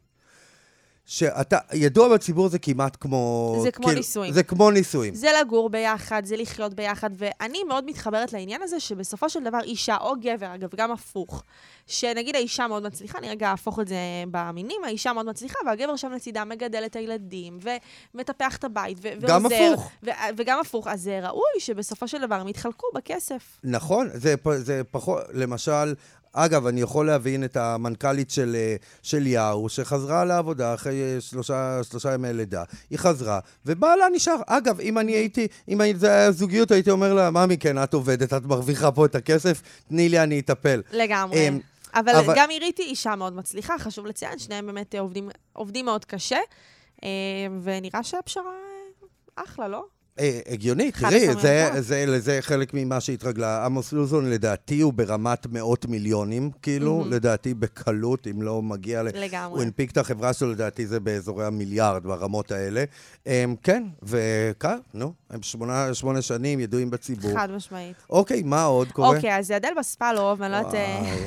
שאתה, ידוע בציבור זה כמעט כמו... זה כמו נישואים. זה כמו נישואים. זה לגור ביחד, זה לחיות ביחד, ואני מאוד מתחברת לעניין הזה שבסופו של דבר אישה או גבר, אגב, גם הפוך, שנגיד האישה מאוד מצליחה, אני רגע אהפוך את זה במינים, האישה מאוד מצליחה, והגבר שם לצידה מגדל את הילדים, ומטפח את הבית, ועוזר. גם הפוך. וגם הפוך. אז זה ראוי שבסופו של דבר הם יתחלקו בכסף. נכון, זה פחות, למשל... אגב, אני יכול להבין את המנכ"לית של יאו, שחזרה לעבודה אחרי 3 ימי לידה. היא חזרה, ובעלה נשאר. אגב, אם זה היה זוגיות, הייתי אומר לה, ממי, כן, את עובדת, את מרוויחה פה את הכסף, תני לי, אני אטפל. לגמרי. אבל גם עירית היא אישה מאוד מצליחה, חשוב לציין, שניהם באמת עובדים מאוד קשה, ונראה שהפשרה אחלה, לא? הגיוני, תראי, זה חלק ממה שהתרגלה. עמוס לוזון, לדעתי, הוא ברמת מאות מיליונים, כאילו, לדעתי בקלות, אם לא מגיע לגמרי. הוא הנפיק את החברה שלו, לדעתי זה באזורי המיליארד, ברמות האלה. כן, וכאן, הם 8 שנים ידועים בציבור. חד משמעית. אוקיי, מה עוד קורה? אוקיי, אז אדל בספלוב, אני לא יודעת...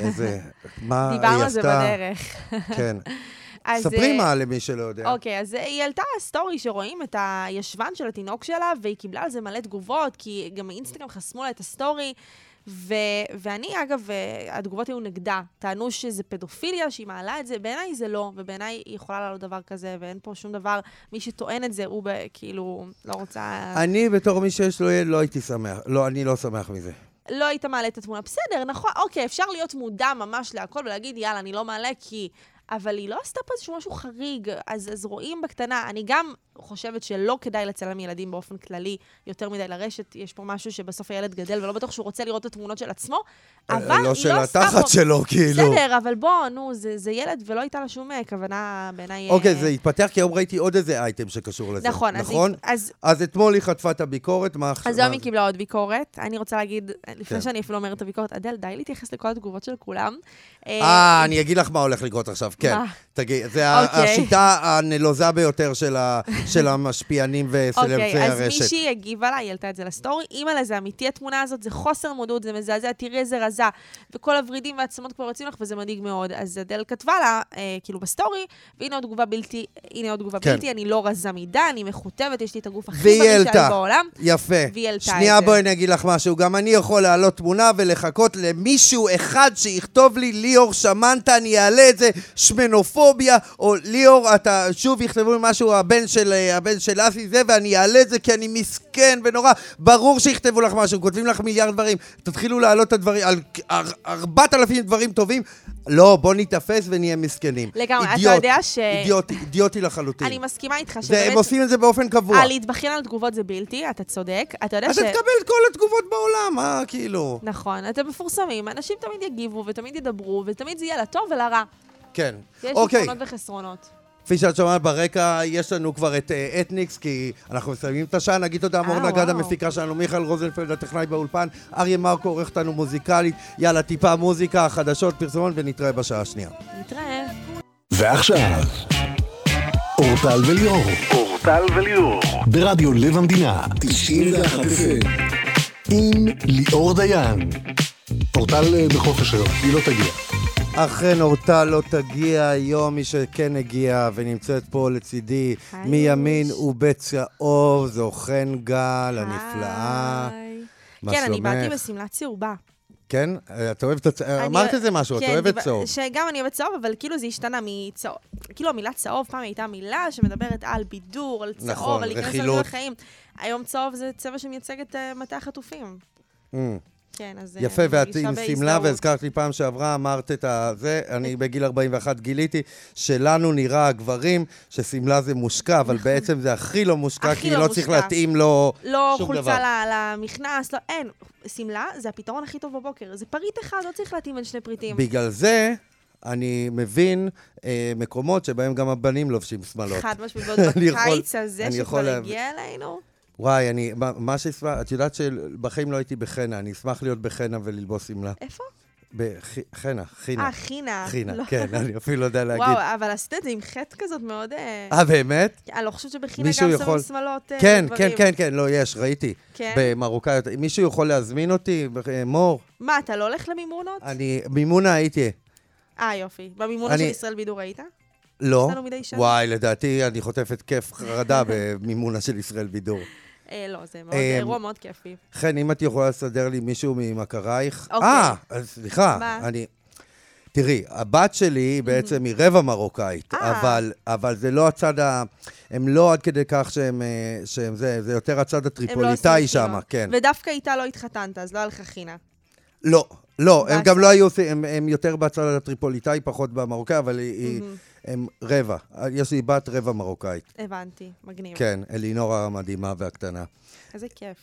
מה היא עשתה? דיברנו על זה בדרך. כן. ספרי מה למי שלא יודע. אוקיי, אז היא העלתה סטורי שרואים את הישבן של התינוק שלה, והיא קיבלה על זה מלא תגובות, כי גם באינסטגרם חסמו לה את הסטורי, ואני, אגב, התגובות היו נגדה. טענו שזה פדופיליה, שהיא מעלה את זה, בעיניי זה לא, ובעיניי היא יכולה לעלות דבר כזה, ואין פה שום דבר, מי שטוען את זה, הוא כאילו לא רוצה... אני בתור מי שיש לו ילד לא הייתי שמח, לא, אני לא שמח מזה. לא היית מעלה את התמונה. בסדר, נכון, אוקיי, אפשר להיות מודע ממש להכל ולהגיד, יאללה, אני לא מעלה כי... אבל היא לא עשתה פה איזשהו משהו חריג, אז רואים בקטנה. אני גם חושבת שלא כדאי לצלם ילדים באופן כללי יותר מדי לרשת. יש פה משהו שבסוף הילד גדל, ולא בטוח שהוא רוצה לראות את התמונות של עצמו. אבל לא של התחת שלו, כאילו. בסדר, אבל בוא, זה ילד ולא הייתה לה שום כוונה בעיניי... אוקיי, זה התפתח, כי היום ראיתי עוד איזה אייטם שקשור לזה. נכון? אז אתמול היא חטפה את הביקורת, מה עכשיו? אז היום היא קיבלה עוד ביקורת. אני רוצה להגיד, לפני שאני אפילו אומרת את הביקורת, אדל, די להתייחס לכל התגובות של כולם. אני אגיד לך מה הולך לקרות עכשיו, כן. תגיד, זה השיטה הנלוזה ביותר של המשפיענים וסלבסי הרשת. אז מישהי הגיבה לה, היא העלתה את זה לסטורי, אימא לזה אמיתי, התמונה הזאת, זה חוסר מודעות, זה מזעזע, תראי איזה רזה, וכל הוורידים והעצמות כבר רצים לך, וזה מדאיג מאוד. אז אדל כתבה לה, כאילו בסטורי, והנה עוד תגובה בלתי, אני לא רזה מדי, אני מחוטבת, יש לי את הגוף הכי בריא שהיה בעולם. יפה. שנייה, בואי נגיד לך משהו, גם אני יכול להעלות תמונה ולחכות למישהו אחד שיכתוב לי, ליאור שמנת, אני אעלה את זה, שמנופוביה, או ליאור, אתה שוב יכתבו לי משהו, הבן של אסי זה, ואני אעלה את זה כי אני מסכן ונורא. ברור שיכתבו לך משהו, כותבים לך מיליארד דברים, תתחילו להעלות את הדברים, על 4,000 דברים טובים. לא, בוא נתאפס ונהיה מסכנים. לגמרי, אתה יודע ש... אידיוטי לחלוטין. אני מסכימה איתך הם עושים את זה באופן קבוע. להתבחין על תגובות זה בלתי, אתה צודק. אתה יודע אתה תקבל את כל התגובות בעולם, מה כאילו? נכון, אתם מפורסמים, אנשים תמיד יגיבו ותמיד ידברו, ותמיד זה יהיה לטוב ולרע. כן. יש יתרונות וחסרונות. כפי שאת שומעת ברקע, יש לנו כבר את אתניקס, כי אנחנו מסיימים את השעה. נגיד תודה מור נגד המפיקה שלנו, מיכאל רוזנפלד, הטכנאי באולפן, אריה מרקו עורך אותנו מוזיקלית. יאללה, טיפה מוזיקה, חדשות, פרסומות, ונתראה בשעה השנייה. נתראה. ועכשיו, אורטל וליאור. ברדיו לב המדינה, 91 FM. עם ליאור דיין. אורטל בחופש היום, היא לא תגיע. אכן אורטל לא תגיע היום, מי שכן הגיע ונמצאת פה לצידי מימין ובצהוב, זו חן גל הנפלאה. כן, אני באתי בסמלה צהובה. כן? את אוהבת את... אמרת את זה משהו, את אוהבת צהוב. שגם אני אוהבת צהוב, אבל כאילו זה השתנה מצהוב. כאילו המילה צהוב פעם הייתה מילה שמדברת על בידור, על צהוב, על להיכנס על החיים. היום צהוב זה צבע שמייצג את מטה החטופים. כן, אז... יפה, ואת עם סמלה, והזכרת לי פעם שעברה, אמרת את זה, אני בגיל 41 גיליתי, שלנו נראה הגברים, שסמלה זה מושקע, אבל בעצם זה הכי לא מושקע, כי לא צריך להתאים לו שום דבר. לא חולצה למכנס, לא, אין. סמלה זה הפתרון הכי טוב בבוקר. זה פריט אחד, לא צריך להתאים בין שני פריטים. בגלל זה... אני מבין מקומות שבהם גם הבנים לובשים שמלות. חד משמעית, בקיץ הזה שכבר הגיע אלינו. וואי, מה שאשמח, את יודעת שבחיים לא הייתי בחנה, אני אשמח להיות בחנה וללבוס סמלה. איפה? בחנה, חינה. חינה. חינה, כן, אני אפילו לא יודע להגיד. וואו, אבל עשית את זה עם חטא כזאת מאוד... באמת? אני לא חושבת שבחינה גם שמים שמלות כן, כן, כן, לא, יש, ראיתי. במרוקאיות. מישהו יכול להזמין אותי, מור? מה, אתה לא הולך למימונות? מימונה הייתי. יופי. במימונה של ישראל בידור היית? לא. וואי, לדעתי אני חוטפת כיף חרדה במימונה של ישראל בידור. לא, זה אירוע מאוד כיפי. כן, אם את יכולה לסדר לי מישהו ממכרייך... סליחה, תראי, הבת שלי בעצם היא רבע מרוקאית, אבל זה לא הצד הם לא עד כדי כך שהם זה יותר הצד הטריפוליטאי שם, כן. ודווקא איתה לא התחתנת, אז לא היה לך חינה. לא, הם גם לא היו, הם יותר בצד הטריפוליטאי, פחות במרוקאי, אבל הם רבע. יש לי בת רבע מרוקאית. הבנתי, מגניב. כן, אלינורה המדהימה והקטנה. איזה כיף.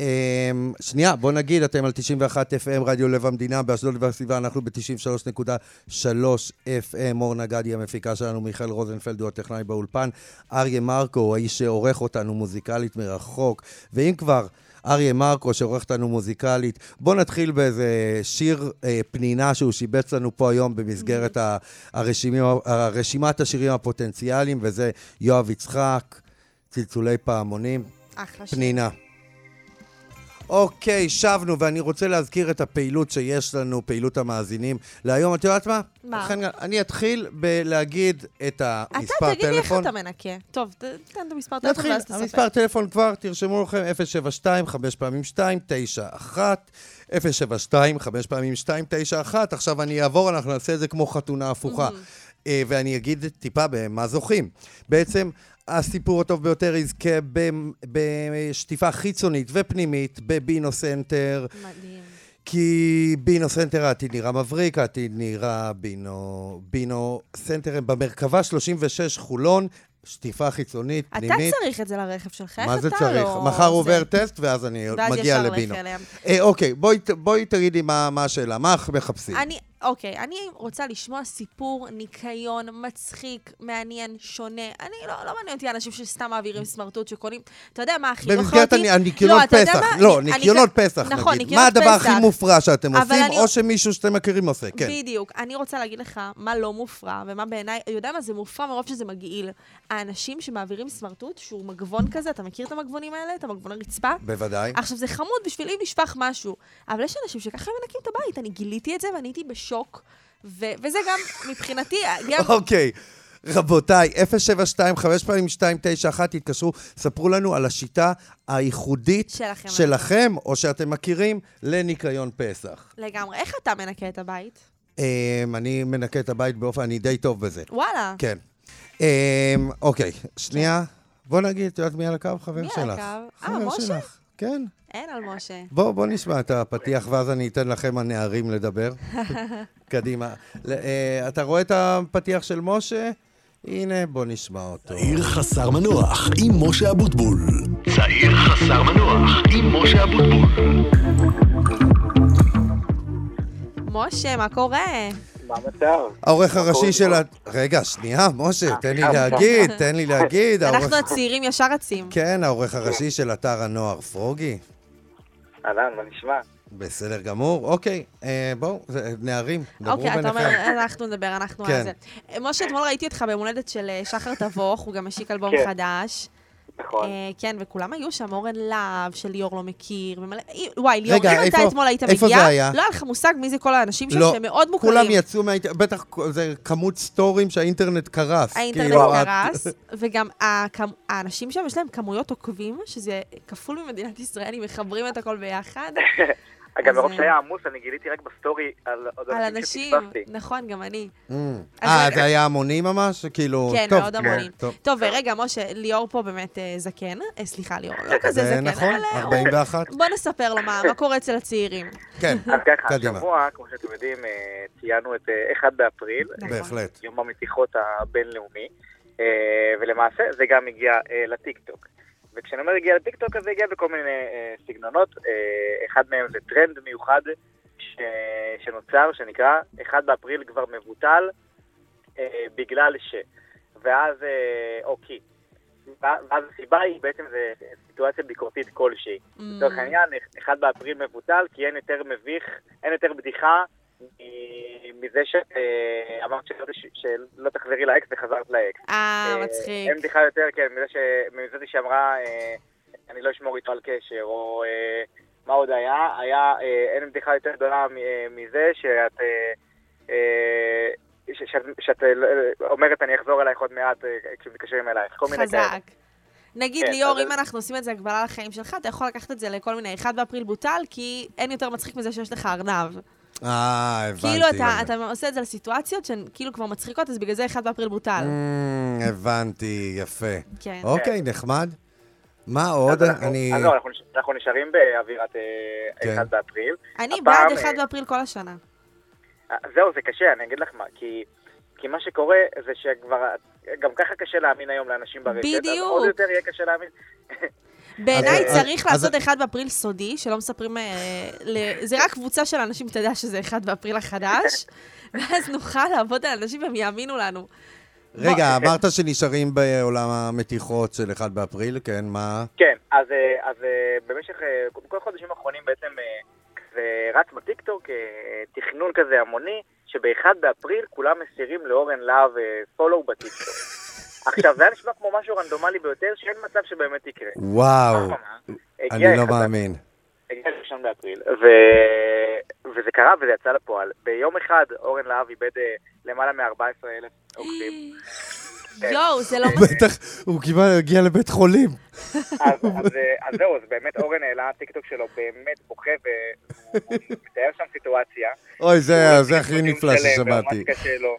שנייה, בוא נגיד, אתם על 91 FM, רדיו לב המדינה, באשדוד והסביבה, אנחנו ב-93.3 FM, מור נגדי המפיקה שלנו, מיכאל רוזנפלד הוא הטכנאי באולפן, אריה מרקו, האיש שעורך אותנו מוזיקלית מרחוק, ואם כבר... אריה מרקו שעורך אותנו מוזיקלית. בוא נתחיל באיזה שיר פנינה שהוא שיבץ לנו פה היום במסגרת הרשימת השירים הפוטנציאליים, וזה יואב יצחק, צלצולי פעמונים. אחלה פנינה. אוקיי, שבנו, ואני רוצה להזכיר את הפעילות שיש לנו, פעילות המאזינים. להיום, את יודעת מה? מה? אני אתחיל בלהגיד את המספר טלפון. אתה תגיד לי איך אתה מנקה. טוב, תן את המספר טלפון ואז תספר. המספר טלפון כבר, תרשמו לכם 072 5 פעמים 2 9 1 072 5 פעמים 2 9 1. עכשיו אני אעבור, אנחנו נעשה את זה כמו חתונה הפוכה. ואני אגיד טיפה במה זוכים. בעצם... הסיפור הטוב ביותר יזכה בשטיפה חיצונית ופנימית בבינו סנטר. מדהים. כי בינו סנטר העתיד נראה מבריק, העתיד נראה בינו סנטר במרכבה 36 חולון, שטיפה חיצונית, פנימית. אתה צריך את זה לרכב שלך, איך מה זה אתה צריך? לא... מחר עובר טסט ואז אני מגיע לבינו. אוקיי, בואי תגידי מה השאלה, מה מחפשים? אוקיי, אני רוצה לשמוע סיפור ניקיון מצחיק, מעניין, שונה. אני לא מעניין אותי אנשים שסתם מעבירים סמרטוט שקונים. אתה יודע מה הכי לא חרטי? במסגרת הניקיונות פסח. לא, ניקיונות פסח נכון, נגיד. מה הדבר הכי מופרע שאתם עושים, או שמישהו שאתם מכירים עושה? כן. בדיוק. אני רוצה להגיד לך מה לא מופרע, ומה בעיניי, יודע מה זה מופרע מרוב שזה מגעיל. האנשים שמעבירים סמרטוט, שהוא מגבון כזה, אתה מכיר את המגבונים האלה? את המגבון הרצפה? בוודאי. עכשיו, זה חמוד בשביל אם נשפך משהו. אבל יש אנשים שככה מנקים את הבית. אני גיליתי את זה ואני הייתי בשוק, וזה גם מבחינתי... אוקיי, רבותיי, 072 5 פעמים 291, תתקשרו, ספרו לנו על השיטה הייחודית שלכם, או שאתם מכירים, לניקיון פסח. לגמרי. איך אתה מנקה את הבית? אני מנקה את הבית באופן, אני די טוב בזה. וואלה. כן. אוקיי, שנייה. בוא נגיד, את יודעת מי על הקו? חבר שלך. מי על הקו? משה? כן. אין על משה. בוא נשמע את הפתיח, ואז אני אתן לכם הנערים לדבר. קדימה. אתה רואה את הפתיח של משה? הנה, בוא נשמע אותו. צעיר חסר מנוח עם משה אבוטבול. צעיר חסר מנוח עם משה אבוטבול. משה, מה קורה? מה מצב? העורך הראשי של רגע, שנייה, משה, תן לי להגיד. אנחנו הצעירים ישר רצים. כן, העורך הראשי של אתר הנוער, פרוגי. אהלן, מה נשמע? בסדר גמור, אוקיי, בואו, נערים, דברו ביניכם. אוקיי, אתה אומר, אנחנו נדבר, אנחנו על זה. משה, אתמול ראיתי אותך במולדת של שחר תבוך, הוא גם משיק אלבום חדש. נכון. כן, וכולם היו שם, אורן להב, של ליאור לא מכיר, וואי, ליאור, אם אתה אתמול היית מגיע, לא היה לך מושג מי זה כל האנשים שם, שהם מאוד מוכרים. כולם יצאו, בטח זה כמות סטורים שהאינטרנט קרס. האינטרנט קרס, וגם האנשים שם יש להם כמויות עוקבים, שזה כפול ממדינת ישראל, הם מחברים את הכל ביחד. אגב, מרוב שהיה עמוס, אני גיליתי רק בסטורי על עוד אנשים שפספסתי. נכון, גם אני. זה היה המוני ממש? כאילו, כן, מאוד המוני. טוב, ורגע, משה, ליאור פה באמת זקן. סליחה, ליאור, לא כזה זקן. נכון, 41. בוא נספר לו מה קורה אצל הצעירים. כן, אז ככה, השבוע, כמו שאתם יודעים, ציינו את 1 באפריל. בהחלט. יום המתיחות הבינלאומי. ולמעשה זה גם הגיע לטיקטוק. וכשאני אומר הגיע לטיקטוק, אז זה הגיע בכל מיני סגנונות. אחד מהם זה טרנד מיוחד שנוצר, שנקרא 1 באפריל כבר מבוטל, בגלל ש... ואז, אוקיי. ואז הסיבה היא בעצם זה סיטואציה ביקורתית כלשהי. לצורך העניין, 1 באפריל מבוטל, כי אין יותר מביך, אין יותר בדיחה, מזה שאמרת שלא תחזרי לאקס וחזרת לאקס. מצחיק. אין בדיחה יותר, כן, מזה שאמרה אני לא אשמור איתו על קשר, או מה עוד היה, אין בדיחה יותר גדולה מזה שאת אומרת אני אחזור אלייך עוד מעט כשמתקשרים אלייך. חזק. נגיד ליאור, אם אנחנו עושים את זה הגבלה לחיים שלך, אתה יכול לקחת את זה לכל מיני 1 באפריל בוטל, כי אין יותר מצחיק מזה שיש לך ארנב. הבנתי. כאילו אתה עושה את זה לסיטואציות שהן כאילו כבר מצחיקות, אז בגלל זה 1 באפריל בוטל. הבנתי, יפה. כן. אוקיי, נחמד. מה עוד? אנחנו נשארים באווירת 1 באפריל. אני בעד 1 באפריל כל השנה. זהו, זה קשה, אני אגיד לך מה, כי מה שקורה זה שכבר, גם ככה קשה להאמין היום לאנשים ברשת. בדיוק. אז עוד יותר יהיה קשה להאמין. בעיניי צריך לעשות 1 באפריל סודי, שלא מספרים, זה רק קבוצה של אנשים, אתה יודע שזה 1 באפריל החדש, ואז נוכל לעבוד על אנשים והם יאמינו לנו. רגע, אמרת שנשארים בעולם המתיחות של 1 באפריל, כן, מה? כן, אז במשך כל החודשים האחרונים בעצם זה רץ בטיקטוק, תכנון כזה המוני, שב1 באפריל כולם מסירים לאורן להב פולו בטיקטוק. עכשיו, זה היה נשמע כמו משהו רנדומלי ביותר, שאין מצב שבאמת יקרה. וואו, אני לא מאמין. הגיע 1 באפריל, וזה קרה וזה יצא לפועל. ביום אחד אורן להב איבד למעלה מ-14,000 עוקבים. יואו, זה לא... בטח, הוא כמעט הגיע לבית חולים. אז זהו, אז באמת אורן העלה טיקטוק שלו באמת בוכה, והוא מתאר שם סיטואציה. אוי, זה הכי נפלא ששמעתי. ממש קשה לו.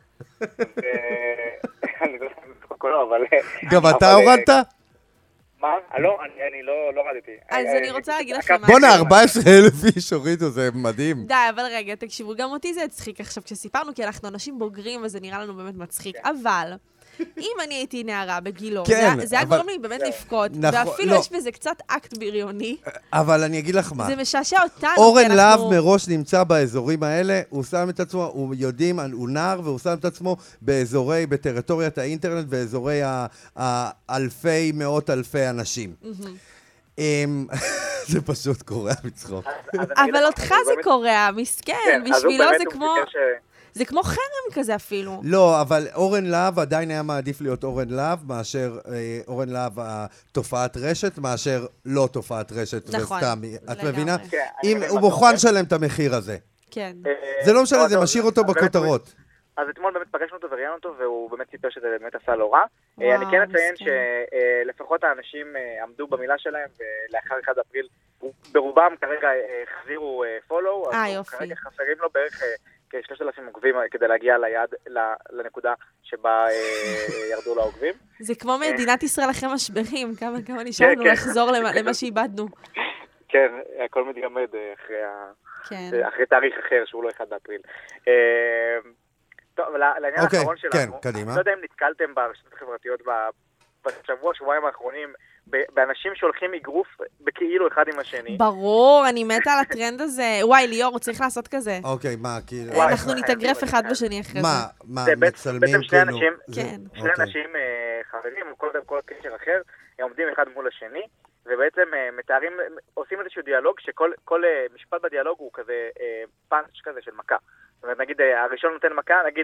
אני לא אבל... גם אתה הורדת? מה? לא, אני לא רדתי. אז אני רוצה להגיד לכם... בוא'נה, 14,000 איש הורידו, זה מדהים. די, אבל רגע, תקשיבו, גם אותי זה הצחיק עכשיו כשסיפרנו, כי אנחנו אנשים בוגרים, וזה נראה לנו באמת מצחיק. אבל... אם אני הייתי נערה בגילו, זה היה גורם לי באמת לפקוד, ואפילו יש בזה קצת אקט בריוני. אבל אני אגיד לך מה. זה משעשע אותנו. אורן להב מראש נמצא באזורים האלה, הוא שם את עצמו, הוא יודעים, הוא נער, והוא שם את עצמו בטריטוריית האינטרנט, באזורי האלפי, מאות אלפי אנשים. זה פשוט קורע מצחוק. אבל אותך זה קורע, מסכן, בשבילו זה כמו... זה כמו חרם כזה אפילו. לא, אבל אורן להב עדיין היה מעדיף להיות אורן להב, מאשר אורן להב תופעת רשת, מאשר לא תופעת רשת. נכון. וסתם, את מבינה? אם הוא מוכן לשלם את המחיר הזה. כן. זה לא משנה, זה משאיר אותו בכותרות. אז אתמול באמת פגשנו אותו וראיינו אותו, והוא באמת סיפר שזה באמת עשה לא רע. אני כן אציין שלפחות האנשים עמדו במילה שלהם, ולאחר 1 באפריל, ברובם כרגע החזירו פולו, אז כרגע חסרים לו בערך כ-3,000 עוקבים כדי להגיע ליעד, לנקודה שבה ירדו לו העוקבים. זה כמו מדינת ישראל אחרי משברים, כמה נשארנו לחזור למה שאיבדנו. כן, הכל מתגמד אחרי תאריך אחר שהוא לא 1 באפריל. טוב, לעניין האחרון שלנו, אני לא יודע אם נתקלתם ברשתות החברתיות בשבוע, שבועיים האחרונים, באנשים שהולכים אגרוף בכאילו אחד עם השני. ברור, אני מתה על הטרנד הזה. וואי, ליאור, צריך לעשות כזה. אוקיי, מה, כאילו... אנחנו נתאגרף אחד בשני אחרי זה. מה, מצלמים כאילו... שני אנשים חברים, כל קשר אחר, הם עומדים אחד מול השני, ובעצם מתארים, עושים איזשהו דיאלוג, שכל משפט בדיאלוג הוא כזה פאנץ' כזה של מכה. זאת אומרת, נגיד, הראשון נותן מכה, נגיד,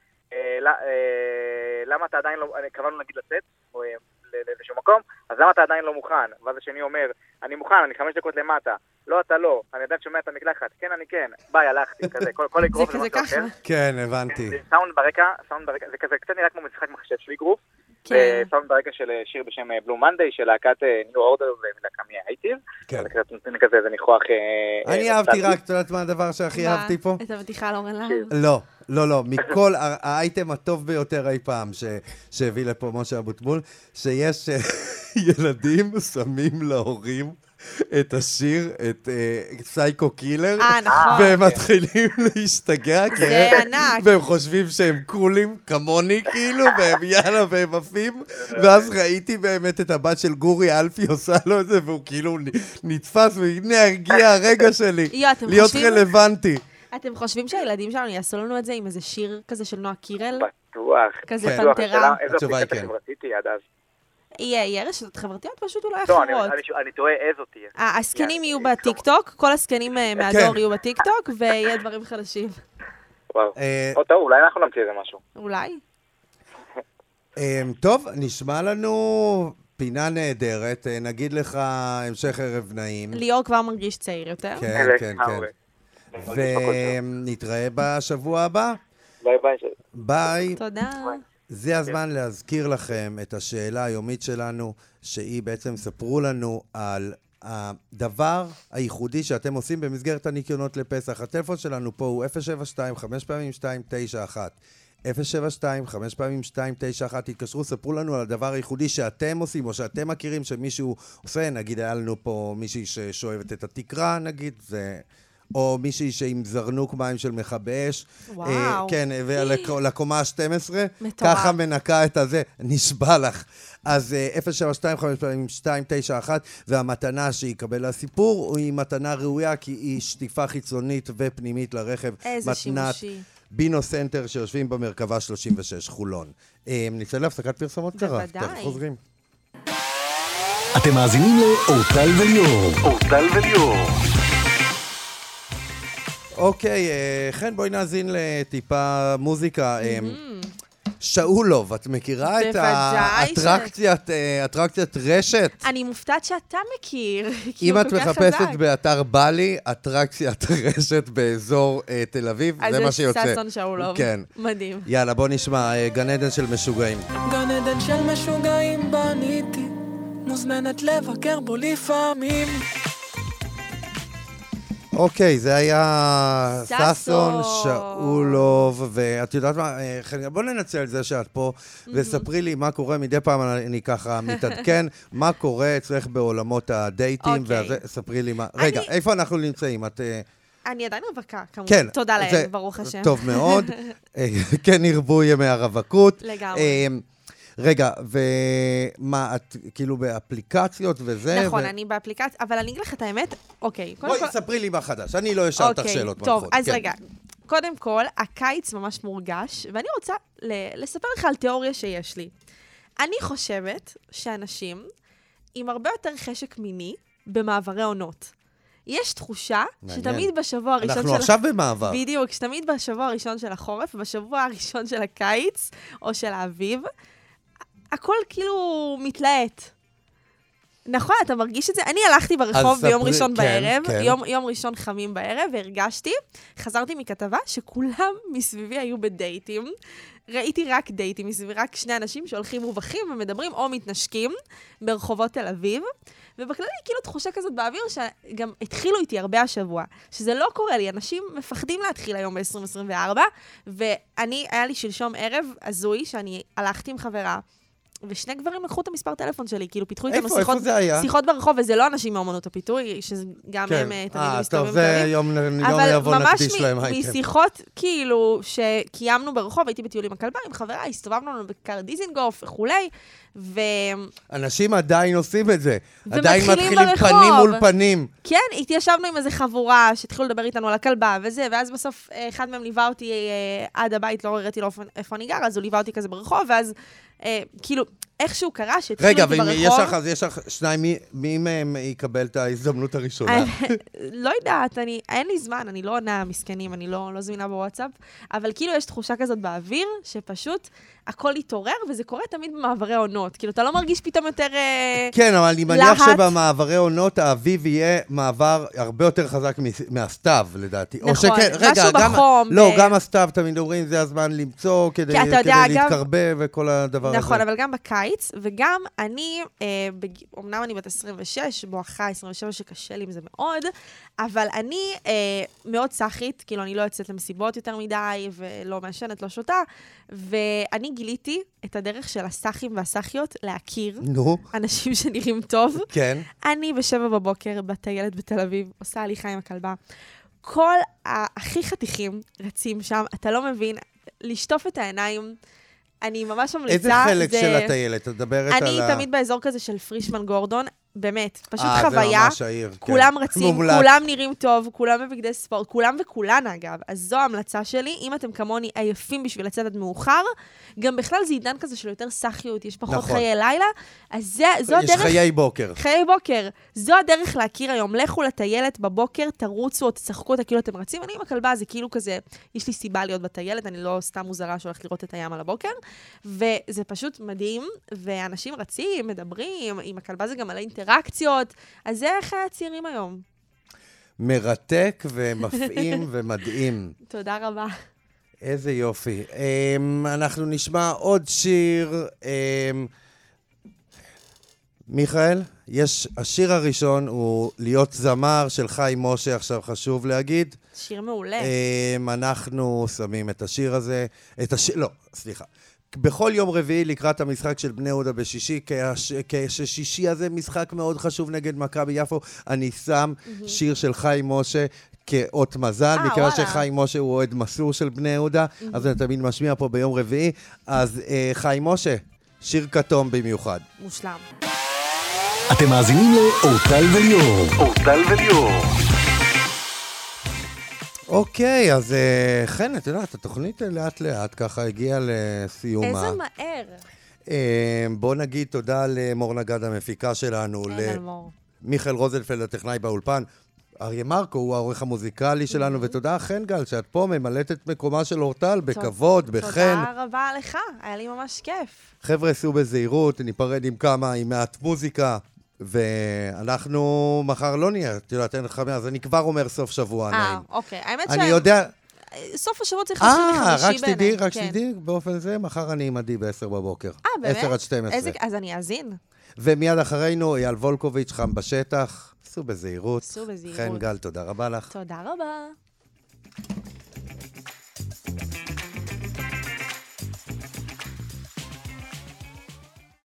למה אתה עדיין לא, קבענו נגיד לצאת, או לאיזשהו מקום, אז למה אתה עדיין לא מוכן? ואז השני אומר, אני מוכן, אני 5 דקות למטה. לא, אתה לא. אני עדיין שומע את המקלחת. כן, אני כן. ביי, הלכתי. כזה, כל אגרוף זה כזה ככה. כן, הבנתי. סאונד ברקע, זה כזה קצת נראה כמו משחק מחשב של אגרוף, וסאונד ברקע של שיר בשם בלו מנדיי, של להקת ניו אורדר ומלהקה מהאייטיב. זה קצת נותן כזה, זה ניחוח... אני אהבתי רק, אתה יודעת מה הדבר שהכי אהבתי פה? את הבטיחה לאורן להב? לא, מכל האייטם הטוב ביותר אי פעם שהביא לפה משה אבוטבול, שיש ילדים שמים להורים את השיר, את סייקו קילר, והם מתחילים להשתגע, והם חושבים שהם קולים כמוני כאילו, והם יאללה והם עפים, ואז ראיתי באמת את הבת של גורי אלפי עושה לו את זה, והוא כאילו נתפס, והנה הרגיע הרגע שלי, להיות רלוונטי. אתם חושבים שהילדים שלנו יעשו לנו את זה עם איזה שיר כזה של נועה קירל? בטוח. כזה פנתרה? איזו אפליקציה חברתית היא עד אז? יהיה רשתות חברתיות, פשוט אולי אחרות. לא, אני תוהה איזו תהיה. הסקנים יהיו בטיקטוק, כל הסקנים מהדור יהיו בטיקטוק, ויהיה דברים חדשים. וואו. טוב, אולי אנחנו נמציא איזה משהו. אולי. טוב, נשמע לנו פינה נהדרת, נגיד לך המשך ערב נעים. ליאור כבר מרגיש צעיר יותר. כן. ונתראה בשבוע הבא. ביי. תודה. זה הזמן להזכיר לכם את השאלה היומית שלנו, שהיא בעצם ספרו לנו על הדבר הייחודי שאתם עושים במסגרת הניקיונות לפסח. הטלפון שלנו פה הוא 072-5x291. 072-5x291. תתקשרו, ספרו לנו על הדבר הייחודי שאתם עושים, או שאתם מכירים שמישהו עושה. נגיד, היה לנו פה מישהי ששואבת את התקרה, נגיד, זה... או מישהי שעם זרנוק מים של מכבי אש. וואו. כן, ולקומה ה-12. מטורף. ככה מנקה את הזה, נשבע לך. אז 072-5x291, והמתנה שיקבל הסיפור, היא מתנה ראויה, כי היא שטיפה חיצונית ופנימית לרכב. איזה שימושי. בינו סנטר שיושבים במרכבה 36, חולון. נצא להפסקת פרסומות קרה. בוודאי. תכף חוזרים. אתם מאזינים לאורטל וליאור. אורטל וליאור. אוקיי, כן, בואי נאזין לטיפה מוזיקה. שאולוב, את מכירה את האטרקציית רשת? אני מופתעת שאתה מכיר. אם את מחפשת באתר בלי, אטרקציית רשת באזור תל אביב, זה מה שיוצא. אז זה ששון שאולוב. כן. מדהים. יאללה, בוא נשמע, גן עדן של משוגעים. גן עדן של משוגעים בניתי, מוזמנת לבקר בו לפעמים. אוקיי, זה היה ששון שאולוב, ואת יודעת מה, בוא ננצל את זה שאת פה, וספרי לי מה קורה, מדי פעם אני ככה מתעדכן, מה קורה אצלך בעולמות הדייטים, וספרי לי מה... רגע, איפה אנחנו נמצאים? אני עדיין רווקה, כמובן. תודה להם, ברוך השם. טוב מאוד. כן ירבו ימי הרווקות. לגמרי. רגע, ומה, את כאילו באפליקציות וזה? נכון, אני באפליקציה, אבל אני אגיד לך את האמת, אוקיי. בואי, ספרי לי מה חדש, אני לא אשאל אותך שאלות מנחות. טוב, אז רגע, קודם כל, הקיץ ממש מורגש, ואני רוצה לספר לך על תיאוריה שיש לי. אני חושבת שאנשים עם הרבה יותר חשק מיני במעברי עונות. יש תחושה שתמיד בשבוע הראשון של... אנחנו עכשיו במעבר. בדיוק, שתמיד בשבוע הראשון של החורף, בשבוע הראשון של הקיץ, או של האביב, הכל כאילו מתלהט. נכון, אתה מרגיש את זה? אני הלכתי ברחוב ביום ראשון בערב, יום ראשון חמים בערב, והרגשתי, חזרתי מכתבה שכולם מסביבי היו בדייטים. ראיתי רק דייטים מסביבי, רק שני אנשים שהולכים מובכים ומדברים או מתנשקים ברחובות תל אביב. ובכללי, כאילו תחושה כזאת באוויר שגם התחילו איתי הרבה השבוע, שזה לא קורה לי, אנשים מפחדים להתחיל היום ב-2024, ואני, היה לי שלשום ערב הזוי, שאני הלכתי עם חברה, ושני גברים לקחו את המספר טלפון שלי, כאילו פיתחו איתנו שיחות ברחוב, וזה לא אנשים מאומנות הפיתוי, שגם הם תמיד מסתובבים. טוב, זה יום יבוא נקדיש להם. אבל ממש משיחות כאילו שקיימנו ברחוב, הייתי בטיול עם הכלבה, עם חברה, הסתובבנו לנו בכר דיזינגוף וכולי, אנשים עדיין עושים את זה. עדיין מתחילים פנים מול פנים. כן, התיישבנו עם איזה חבורה שהתחילו לדבר איתנו על הכלבה וזה, ואז בסוף אחד מהם ליווה אותי עד הבית, לא הראיתי לו איפה אני גר, אז הוא ליווה אותי כזה ברחוב, ואז כאילו, איכשהו קרה, שהתחילו אותי ברחוב. רגע, ואם יש לך שניים, מי מהם יקבל את ההזדמנות הראשונה? לא יודעת, אין לי זמן, אני לא עונה מסכנים, אני לא זמינה בוואטסאפ, אבל כאילו יש תחושה כזאת באוויר, שפשוט הכל יתעורר, וזה קורה תמיד במעברי עונות. כאילו, אתה לא מרגיש פתאום יותר כן, אבל אני מניח שבמעברי עונות, האביב יהיה מעבר הרבה יותר חזק מהסתיו, לדעתי. נכון, משהו בחום. לא, גם הסתיו, תמיד אומרים, זה הזמן למצוא, כדי להתקרבב וכל הדבר הזה. נכון, אבל גם בקיץ, וגם אני, אמנם אני בת 26, בואכה 27 שקשה לי עם זה מאוד, אבל אני מאוד סחית, כאילו אני לא יוצאת למסיבות יותר מדי, ולא מעשנת, לא שותה, ואני גיליתי את הדרך של הסחים והסחיות להכיר אנשים שנראים טוב. כן. אני ב7 בבוקר, בטיילת בתל אביב, עושה הליכה עם הכלבה. כל הכי חתיכים רצים שם, אתה לא מבין, לשטוף את העיניים, אני ממש ממליצה. איזה חלק של הטיילת? את מדברת על אני תמיד באזור כזה של פרישמן גורדון, באמת, פשוט חוויה. זה ממש העיר. כולם רצים, כולם נראים טוב, כולם בבגדי ספורט, כולם וכולן אגב. אז זו ההמלצה שלי. אם אתם כמוני עייפים בשביל לצאת עד מאוחר, גם בכלל זה עידן כזה של יותר סחיות, יש פחות חיי לילה, אז זו הדרך. יש חיי בוקר. חיי בוקר. זו הדרך להכיר היום. לכו לטיילת בבוקר, תרוצו או תשחקו אותה כאילו אתם רצים. אני עם הכלבה, זה כאילו כזה, יש לי סיבה להיות בטיילת, אני לא סתם מוזרה שהולכת לראות את הים על הבוקר. וזה פשוט מדהים, ואנשים רצים, מדברים, עם הכלבה זה גם על האינטראקציות, אז זה חיי הצעירים היום. מרתק ומפעים ומדהים. תודה רבה. איזה יופי. אנחנו נשמע עוד שיר. מיכאל, השיר הראשון הוא להיות זמר של חיים משה, עכשיו חשוב להגיד. שיר מעולה. אנחנו שמים את השיר הזה, לא, סליחה. בכל יום רביעי לקראת המשחק של בני יהודה בשישי, כששישי הזה משחק מאוד חשוב נגד מכבי יפו, אני שם שיר של חיים משה כאות מזל, מכיוון שחיים משה הוא אוהד מסור של בני יהודה, אז אני תמיד משמיע פה ביום רביעי, אז חיים משה, שיר כתום במיוחד. מושלם. אתם מאזינים לאורטל וליאור. אורטל וליאור. אוקיי, אז חן, את יודעת, התוכנית לאט לאט ככה הגיעה לסיומה. איזה מהר. בוא נגיד תודה למור נגד המפיקה שלנו, למיכאל רוזנפלד הטכנאי באולפן, אריה מרקו הוא העורך המוזיקלי שלנו, ותודה חן גל, שאת פה ממלאת את מקומה של אורטל בכבוד, בחן. תודה רבה לך, היה לי ממש כיף. חבר'ה, סעו בזהירות, ניפרד עם מעט מוזיקה. ואנחנו מחר לא נהיה, תראו, אין לך, אז אני כבר אומר סוף שבוע נעים. אוקיי, האמת אני יודע... סוף השבוע צריך להתחיל מחמישי בעיניי. רק שתדעי, באופן זה, מחר אני עמדי ב-10 בבוקר. באמת? 10 עד 12. אז אני אאזין. ומיד אחרינו, אייל וולקוביץ' חם בשטח, סעו בזהירות. סעו בזהירות. חן גל, תודה רבה לך. תודה רבה.